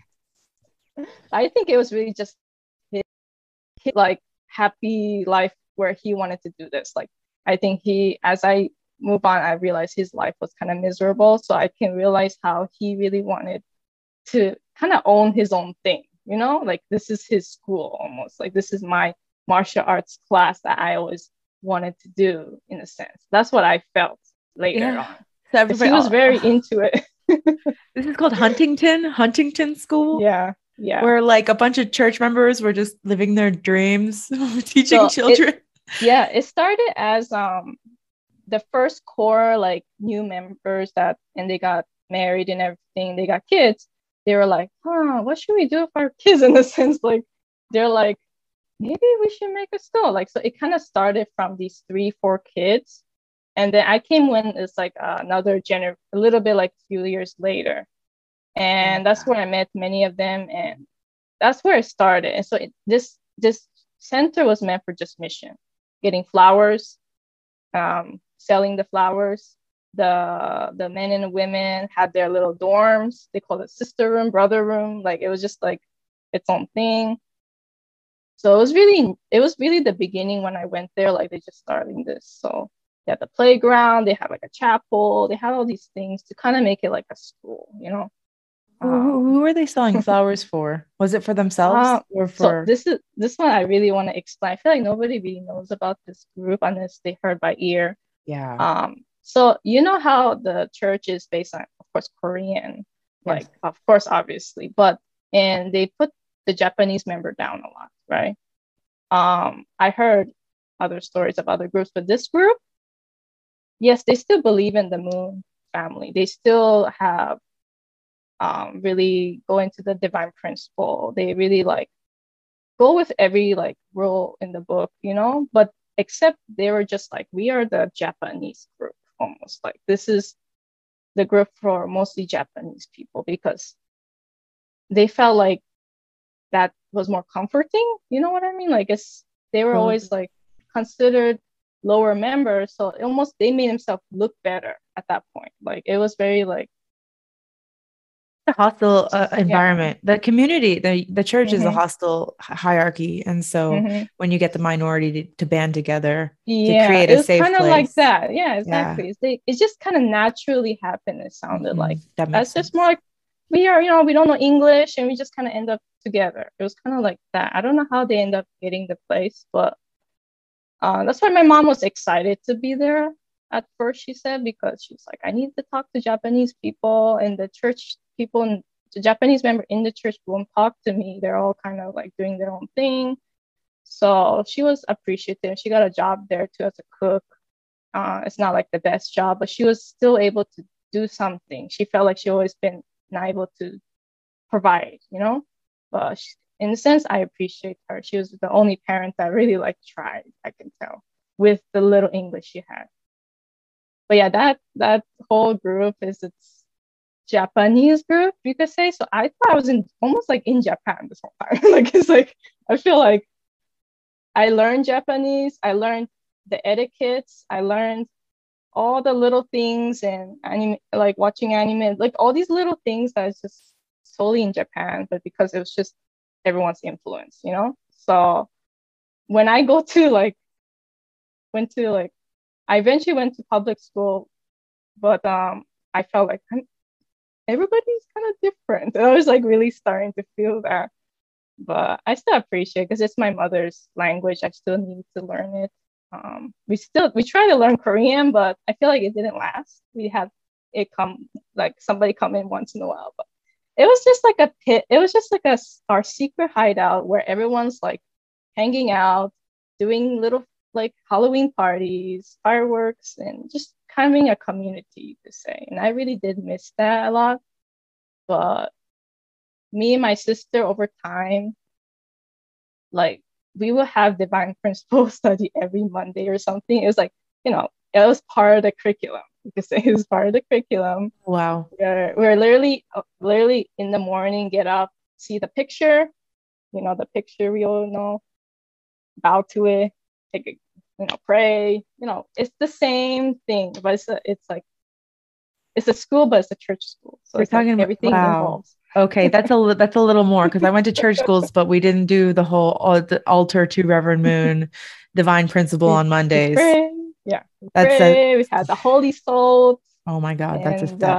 I think it was really just his like happy life where he wanted to do this. Like I think as I move on, I realized his life was kind of miserable. So I can realize how he really wanted to kind of own his own thing, you know, like this is his school almost. Like this is my martial arts class that I always wanted to do in a sense. That's what I felt later Yeah. on. So Because everybody, he was very into it. this is called Huntington School, Yeah, yeah. where like a bunch of church members were just living their dreams, teaching So children. it started as the first core like new members that and they got married and everything, they got kids. They were like, what should we do with our kids? In a sense, like they're like, maybe we should make a store. Like so it kind of started from these 3-4 kids. And then I came when it's like another a little bit like a few years later. Yeah. And that's where I met many of them. And that's where it started. And so this center was meant for just mission, getting flowers, selling the flowers. The men and the women had their little dorms. They call it sister room, brother room. Like it was just like its own thing. So it was really the beginning when I went there. Like they just starting this. So they had the playground. They had like a chapel. They had all these things to kind of make it like a school, you know. Who were they selling flowers for? Was it for themselves or So for? this one I really want to explain. I feel like nobody really knows about this group unless they heard by ear. Yeah. So you know how the church is based on, of course, Korean, Yes. like of course, obviously, but and they put the Japanese member down a lot, right? I heard other stories of other groups, but this group, yes, they still believe in the moon family. They still have really go into the divine principle. They really like go with every like rule in the book, you know, but except they were just like, we are the Japanese group almost. Like this is the group for mostly Japanese people because they felt like that was more comforting. You know what I mean? Like they were always like considered lower members. So almost they made themselves look better at that point. Like it was very like A hostile yeah. environment. The community, the church is a Mm-hmm. hostile hierarchy, and so Mm-hmm. when you get the minority to band together to Yeah, create it a was safe kind of like place. that. Yeah, Yeah. exactly. It just kind of naturally happened. It sounded like That makes that's just more sense. like we are, you know, we don't know English and we just kind of end up together. It was kind of like that. I don't know how they end up getting the place, but that's why my mom was excited to be there at first, she said, because she was like, I need to talk to Japanese people and the church people and the Japanese member in the church won't talk to me. They're all kind of like doing their own thing. So she was appreciative. She got a job there too as a cook. It's not like the best job, but she was still able to do something. She felt like she always been not able to provide, you know. But in a sense, I appreciate her. She was the only parent that really like tried. I can tell with the little English she had. But yeah, that whole group is its Japanese group, you could say. So I thought I was in almost like in Japan this whole time. Like it's like I feel like I learned Japanese. I learned the etiquettes. I learned all the little things and anime, like watching anime, like all these little things that is just solely in Japan, but because it was just everyone's influence, you know? So when I go to like, went to like, I eventually went to public school, but I felt like everybody's kind of different. And I was like really starting to feel that. But I still appreciate because it's my mother's language. I still need to learn it. We try to learn Korean, but I feel like it didn't last. We had it come like somebody come in once in a while, but it was just like a pit. It was just like our secret hideout where everyone's like hanging out, doing little like Halloween parties, fireworks, and just kind of being a community to say. And I really did miss that a lot. But me and my sister over time, like we will have divine principle study every Monday or something. It was like, it was part of the curriculum. You could say it was part of the curriculum. Wow. We're literally in the morning, get up, see the picture, the picture we all know, bow to it, take a, pray. It's the same thing, but it's a school, but it's a church school. So We're it's like talking about, everything wow. involves. Okay, that's a little more because I went to church schools, but we didn't do the whole the altar to Reverend Moon, divine principle We, on we Mondays. pray, yeah, we That's a pray. We had the holy salt, oh my God, that's a and step.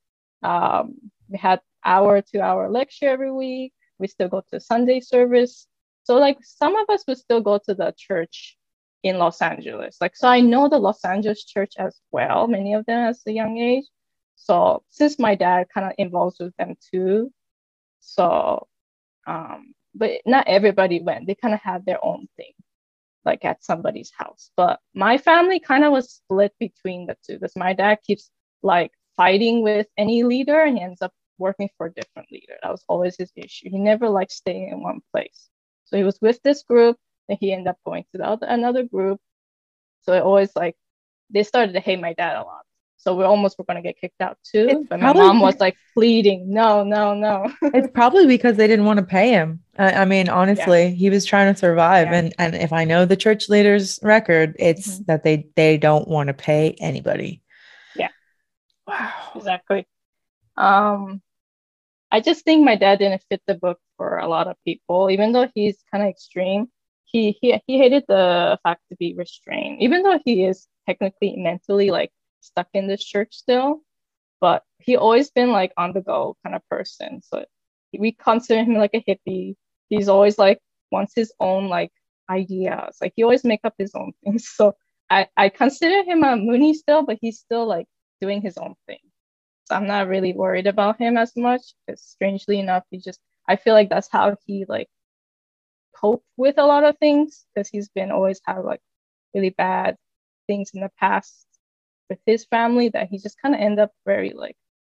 we had hour 2 hour lecture every week. We still go to Sunday service. So like some of us would still go to the church in Los Angeles. Like, so I know the Los Angeles church as well, many of them as a young age. So since my dad kind of involves with them too, so but not everybody went. They kind of had their own thing, like at somebody's house. But my family kind of was split between the two because my dad keeps like fighting with any leader and he ends up working for a different leader. That was always his issue. He never liked staying in one place. So he was with this group, and he ended up going to another group. So it always like they started to hate my dad a lot. So we almost were gonna get kicked out too. It's But my probably mom was like pleading, no, no, no. it's probably because they didn't want to pay him. I mean, Yeah, honestly, he was trying to survive, yeah. and if I know the church leader's record, it's Mm-hmm. that they don't want to pay anybody. Yeah, Wow. exactly. Um, I just think my dad didn't fit the book for a lot of people, even though he's kind of extreme. He hated the fact to be restrained, even though he is technically mentally like stuck in this church still. But he always been like on the go kind of person. So we consider him like a hippie. He's always like wants his own like ideas. Like he always make up his own things. So I consider him a Mooney still, but he's still like doing his own thing. So I'm not really worried about him as much because strangely enough, I feel like that's how he like cope with a lot of things because he's been always had like really bad things in the past with his family that he just kind of end up very like,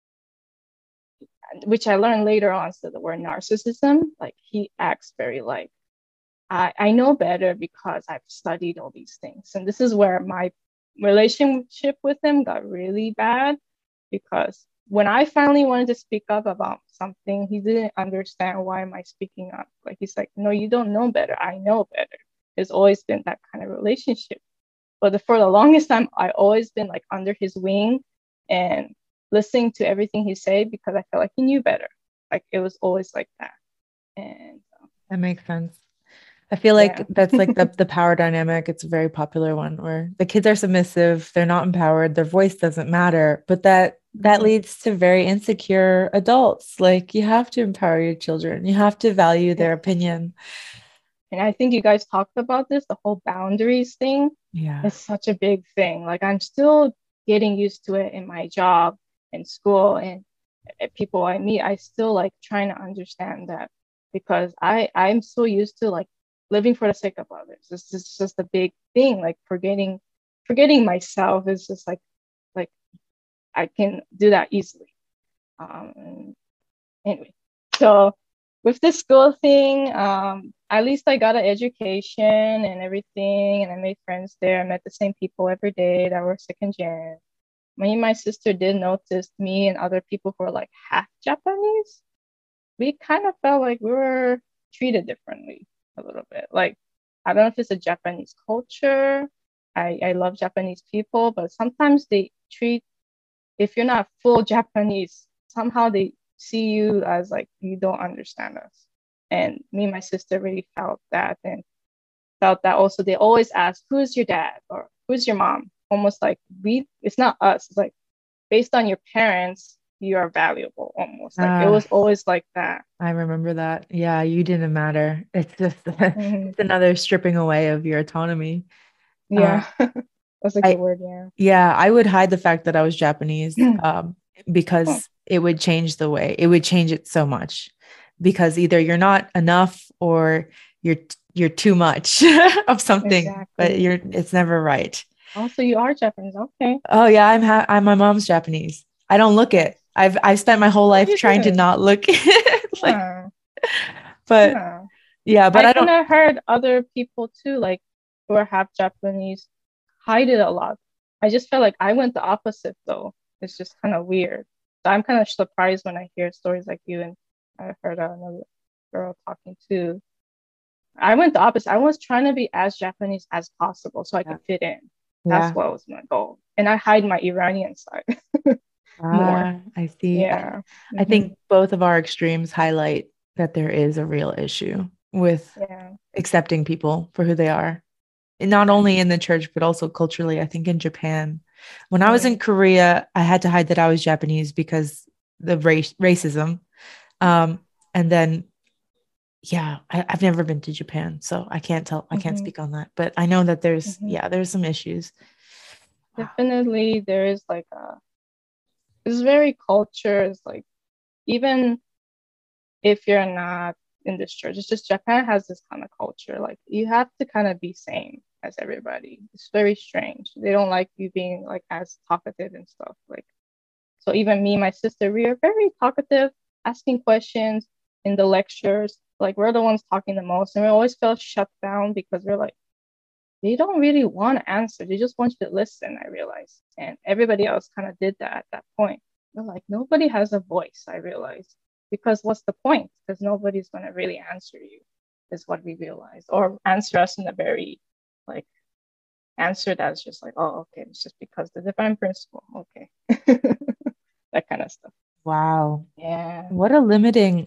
which I learned later on, so the word narcissism, like he acts very like, I know better because I've studied all these things. And this is where my relationship with him got really bad because when I finally wanted to speak up about something, he didn't understand why am I speaking up. Like he's like, no, you don't know better. I know better. There's always been that kind of relationship. But for the longest time, I always been like under his wing and listening to everything he said because I felt like he knew better. Like it was always like that. And That makes sense. I feel yeah. like that's like the power dynamic. It's a very popular one where the kids are submissive, they're not empowered, their voice doesn't matter, but that Mhm. leads to very insecure adults. Like you have to empower your children. You have to value Yeah. their opinion. And I think you guys talked about this, the whole boundaries thing Yeah. is such a big thing. Like I'm still getting used to it in my job and school and people I meet. I still like trying to understand that because I'm so used to like living for the sake of others. This is just a big thing. Like forgetting myself is just like I can do that easily. Anyway, so with the school thing, at least I got an education and everything, and I made friends there. I met the same people every day that were second gen. Me and my sister did notice me and other people who were like half Japanese. We kind of felt like we were treated differently a little bit. Like, I don't know if it's a Japanese culture. I love Japanese people, but sometimes they treat, if you're not full Japanese, somehow they see you as like you don't understand us. And me and my sister really felt that and felt that also they always ask, who's your dad or who's your mom? Almost like it's not us. It's like based on your parents, you are valuable almost. Like it Uh, was always like that. I remember that. Yeah, you didn't matter. It's just Mhm. it's another stripping away of your autonomy. Uh, Yeah, that's a good I word. Yeah. yeah, I would hide the fact that I was Japanese Hmm. because it would change it would change it so much, because either you're not enough or you're too much of something, but Exactly. it's never right. Also, you are Japanese. Okay. Oh yeah, I'm my mom's Japanese. I don't look it. Nice. I've spent my whole Oh, life you trying to did. not look it. Like, Huh. but Huh. yeah, but I I kind don't. of heard other people too, like who are half Japanese, hide it a lot. I just felt like I went the opposite though. It's just kind of weird. So I'm kind of surprised when I hear stories like you, and I heard another girl talking too. I went the opposite. I was trying to be as Japanese as possible so I Yeah. could fit in. That's Yeah. what was my goal. And I hide my Iranian side more. I see. Yeah. I Hmm. think both of our extremes highlight that there is a real issue with Yeah. accepting people for who they are. And not Yeah. only in the church, but also culturally. I think in Japan, when I was in Mm. Korea, I had to hide that I was Japanese because the racism. Um, and then, yeah, I've never been to Japan, so I can't Hmm. speak on that. But I know that Hmm. there's some issues. Wow. Definitely, there is like it's very culture. It's like even if you're not in this church, it's just Japan has this kind of culture. Like you have to kind of be same as everybody. It's very strange. They don't like you being like as talkative and stuff. Like so, even me and my sister, we are very talkative, asking questions in the lectures. Like we're the ones talking the most, and we always felt shut down because we're like they don't really want to answer. They just want you to listen, I realized. And everybody else kind of did that at that point. They're like, nobody has a voice, I realized. Because what's the point? Because nobody's going to really answer you, is what we realized. Or answer us in a very, like, answer that's just like, oh, okay, it's just because the divine principle. Okay. That kind of stuff. Wow. Yeah. What a limiting,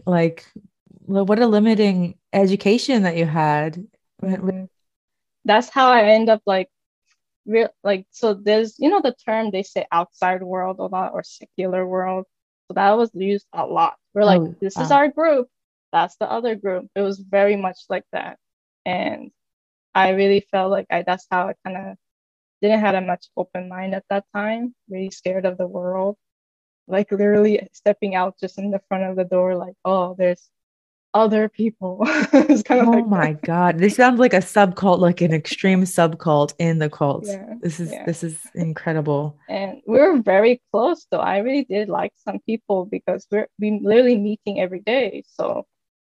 what a limiting education that you had. Hmm. That's how I end up like, real like so there's the term they say outside world a lot or secular world, so that was used a lot. We're like, Oh, this is wow. our group, that's the other group. It was very much like that, and I really felt like that's how I kind of didn't have a much open mind at that time, really scared of the world, like literally stepping out just in the front of the door like, oh, there's other people. It's kind of Oh like my that. God. This sounds like a subcult, like an extreme subcult in the cult. Yeah, yeah. This is incredible. And we were very close though. I really did like some people because we literally meeting every day. So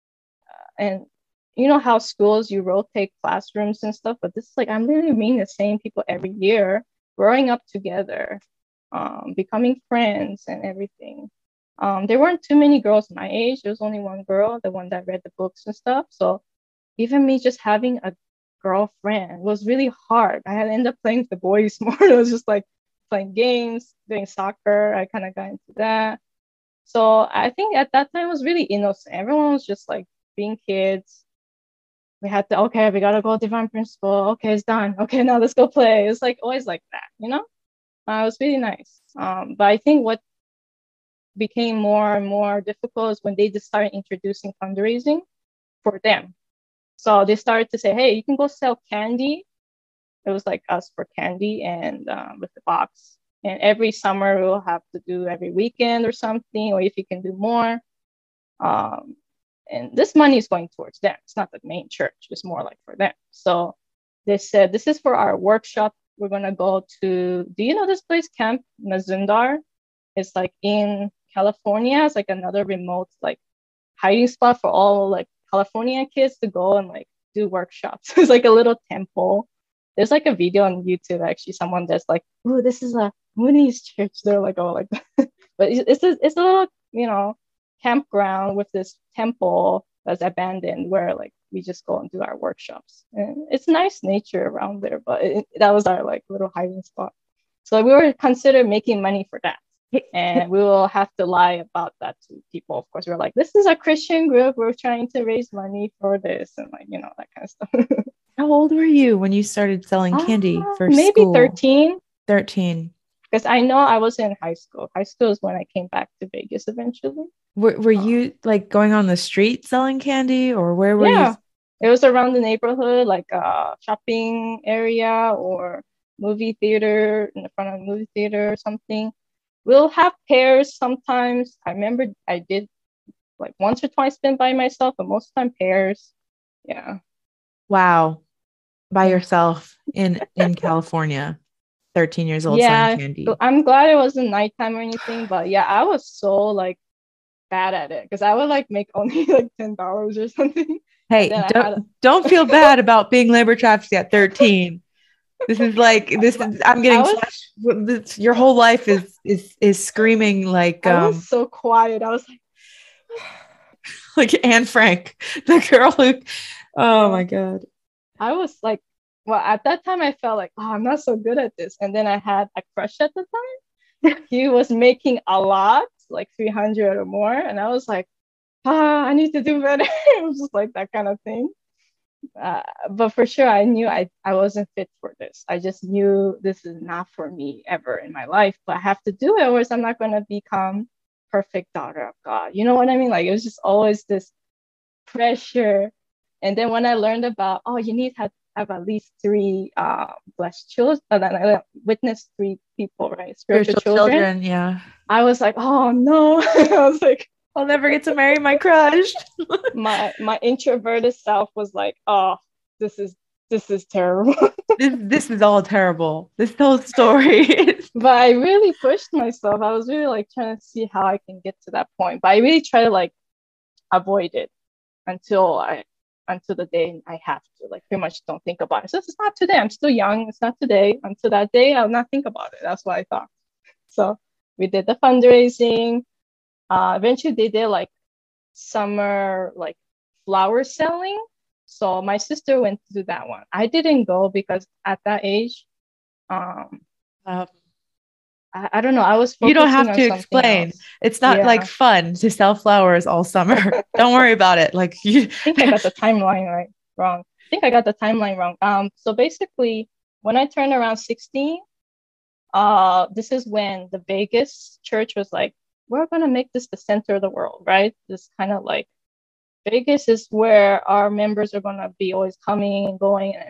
and you know how schools you rotate classrooms and stuff, but this is like I'm literally meeting the same people every year, growing up together, becoming friends and everything. There weren't too many girls my age. There was only one girl, the one that read the books and stuff. So even me just having a girlfriend was really hard. I had to end up playing with the boys more. It was just like playing games, doing soccer. I kind of got into that. So I think at that time it was really innocent. Everyone was just like being kids. We had to, okay, we gotta go divine principle. Okay, it's done. Okay, now let's go play. It's like always like that. It was really nice. But I think what became more and more difficult is when they just started introducing fundraising for them. So they started to say, hey, you can go sell candy. It was like us for candy and with the box. And every summer we'll have to do every weekend or something, or if you can do more. Um, and this money is going towards them. It's not the main church. It's more like for them. So they said, this is for our workshop. We're going to go to, do you know this place, Camp Mazundar? It's like in California. It's like another remote like hiding spot for all like California kids to go and like do workshops. It's like a little temple. There's like a video on YouTube actually. Someone that's like, "Oh, this is a Mooney's church." They're like, "Oh, like," that. But it's a little campground with this temple that's abandoned where like we just go and do our workshops. And it's nice nature around there, but that was our like little hiding spot. So we were considered making money for that. And we will have to lie about that to people. Of course, we're like, this is a Christian group. We're trying to raise money for this and like, that kind of stuff. How old were you when you started selling candy for Maybe school? 13. 13. Because I know I was in high school. High school is when I came back to Vegas eventually. Were Um, you like going on the street selling candy, or where were you? yeah, it was around the neighborhood, like a shopping area or movie theater in the front of a movie theater or something. we'll have pairs sometimes. I remember I did like once or twice been by myself, but most of the time pairs. Yeah. Wow. By Yeah. yourself in California, 13 years old selling Yeah. candy. I'm glad it wasn't nighttime or anything, but yeah, I was so like bad at it because I would like make only like $10 or something. And Hey, then I don't had don't feel bad about being labor trafficked at 13. This but is I'm I getting was your whole life is screaming I was so quiet. I was like Anne Frank, the girl who, oh yeah. my God. I was like, well, at that time I felt like, oh, I'm not so good at this. And then I had a crush at the time. He was making a lot, like 300 or more. And I was like, I need to do better. It was just like that kind of thing. But for sure, I knew I wasn't fit for this. I just knew this is not for me ever in my life. But I have to do it, or else I'm not going to become perfect daughter of God. You know what I mean? Like it was just always this pressure. And then when I learned about, oh, you need to have at least three blessed children, then I witnessed three people, right? Spiritual Spiritual children. children, yeah. I was like, oh no. I was like, I'll never get to marry my crush. my introverted self was like, oh, this is this is terrible. This is all terrible. This whole story. But I really pushed myself. I was really like trying to see how I can get to that point. But I really try to like avoid it until I until the day I have to. Like pretty much don't think about it. So it's not today. I'm still young. It's not today. Until that day, I'll not think about it. That's what I thought. So we did the fundraising. Eventually they did like summer like flower selling. So my sister went to do that one. I didn't go because at that age, um, uh, I don't know. I was you don't focusing have on to something explain. else. It's not like Yeah. fun to sell flowers all summer. Don't worry about it. Like you I think I got the timeline right wrong. I think I got the timeline wrong. So basically, when I turned around 16, this is when the Vegas church was like, we're gonna make this the center of the world, right? This kind of like Vegas is where our members are gonna be always coming and going, and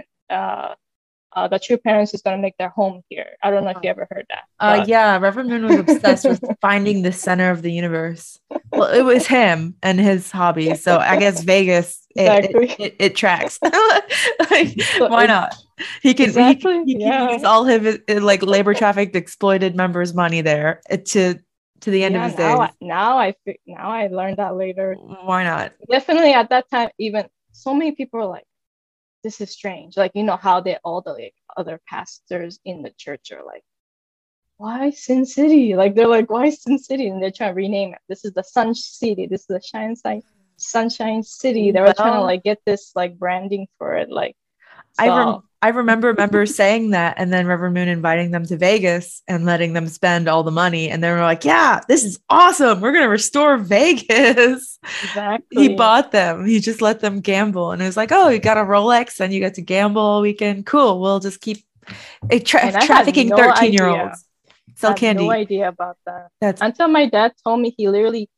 the True Parents is gonna make their home here. I don't know if you ever heard that, but Yeah, Reverend Moon was obsessed with finding the center of the universe. Well, it was him and his hobbies. So I guess Vegas exactly. it tracks. Like, So why not? exactly, He can use yeah, all his like labor trafficked exploited members' money there to the end of yeah. his days. Now I learned that later. Why not? Definitely at that time, even so many people were like, "This is strange." Like you know how they all the like other pastors in the church are like, "Why Sin City?" Like they're like, "Why Sin City?" And they're trying to rename it. This is the Sun City. This is the Sunshine City. They were trying to Well, like get this like branding for it. Like I so, I remember members saying that, and then Reverend Moon inviting them to Vegas and letting them spend all the money, and they were like, "Yeah, this is awesome. We're gonna restore Vegas." He exactly. bought them. He just let them gamble, and it was like, "Oh, you got a Rolex, and you get to gamble all weekend. Cool. We'll just keep And I had trafficking no idea. 13-year-olds I sell had no candy." idea about that That's until my dad told me he literally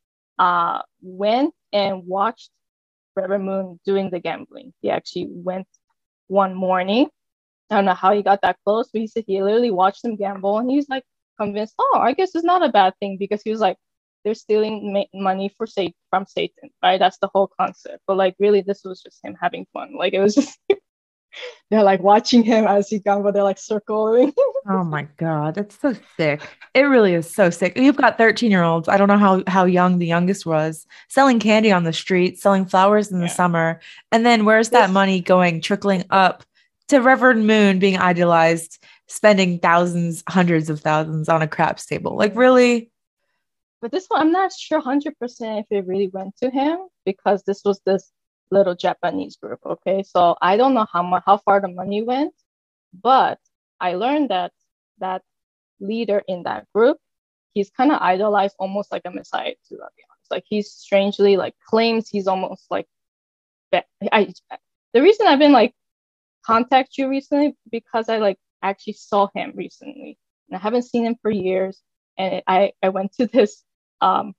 went and watched Reverend Moon doing the gambling. He actually went one morning. I don't know how he got that close, but he said he literally watched them gamble and he's like convinced, oh, I guess it's not a bad thing because he was like, they're stealing money from Satan, right? That's the whole concept. But like, really, this was just him having fun. Like, it was just they're like watching him as he gambled. They're like circling. oh my God, that's so sick. It really is so sick. You've got 13-year-olds. I don't know how young the youngest was, selling candy on the street, selling flowers in the Yeah, summer. And then where's that this, money going, trickling up to Reverend Moon being idolized, spending thousands, hundreds of thousands on a craps table? Like, yeah. really? But this one, I'm not sure 100% if it really went to him because this was this little Japanese group. Okay, so I don't know how far the money went, but I learned that that leader in that group, he's kind of idolized almost like a messiah too. I'll be honest. Like he's strangely like claims he's almost like I. The reason I've been like contact you recently because I like actually saw him recently and I haven't seen him for years. And I went to this um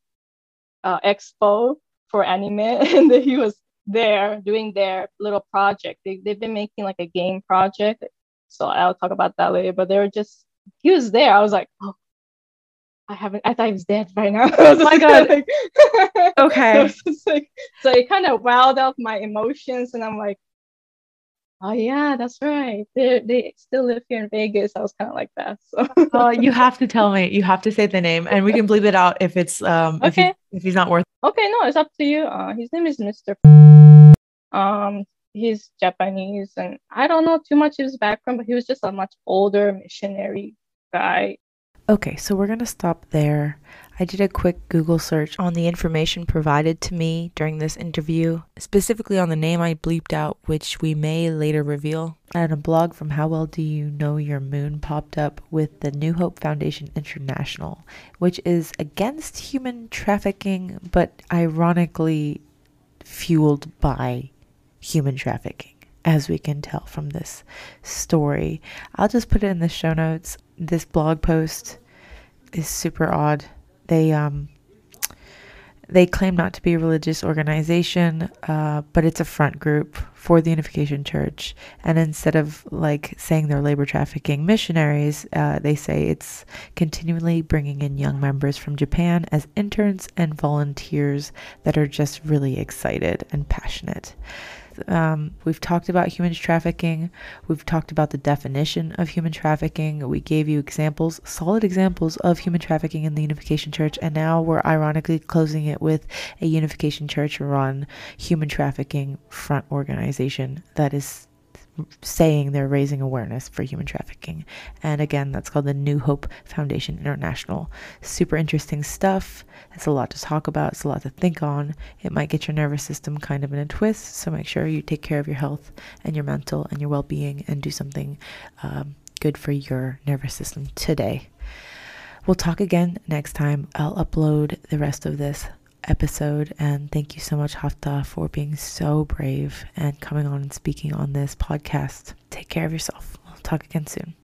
expo for anime and he was there doing their little project. They've been making like a game project. So I'll talk about that later. But they were just he was there. I was like, oh, I haven't. I thought he was dead by now. I was Oh my just God. like, I Okay. was just like, so it kind of wowed up my emotions, and I'm like, oh yeah, that's right. They still live here in Vegas. I was kind of like that. So Oh, you have to tell me. You have to say the name, and we can bleep it out if it's okay, if he's not worth. okay, no, it's up to you. His name is Mr. He's Japanese, and I don't know too much of his background, but he was just a much older missionary guy. Okay, so we're going to stop there. I did a quick Google search on the information provided to me during this interview, specifically on the name I bleeped out, which we may later reveal. And a blog from How Well Do You Know Your Moon popped up with the New Hope Foundation International, which is against human trafficking, but ironically fueled by human trafficking, as we can tell from this story. I'll just put it in the show notes. This blog post is super odd. They claim not to be a religious organization, but it's a front group for the Unification Church. And instead of like saying they're labor trafficking missionaries, they say it's continually bringing in young members from Japan as interns and volunteers that are just really excited and passionate. We've talked about human trafficking. We've talked about the definition of human trafficking. We gave you examples, solid examples of human trafficking in the Unification Church. And now we're ironically closing it with a Unification Church run human trafficking front organization that is saying they're raising awareness for human trafficking. And again, that's called the New Hope Foundation International. Super interesting stuff. It's a lot to talk about. It's a lot to think on. It might get your nervous system kind of in a twist. So make sure you take care of your health and your mental and your well-being and do something good for your nervous system today. We'll talk again next time. I'll upload the rest of this episode, and thank you so much, Hafta, for being so brave and coming on and speaking on this podcast. Take care of yourself. We'll talk again soon.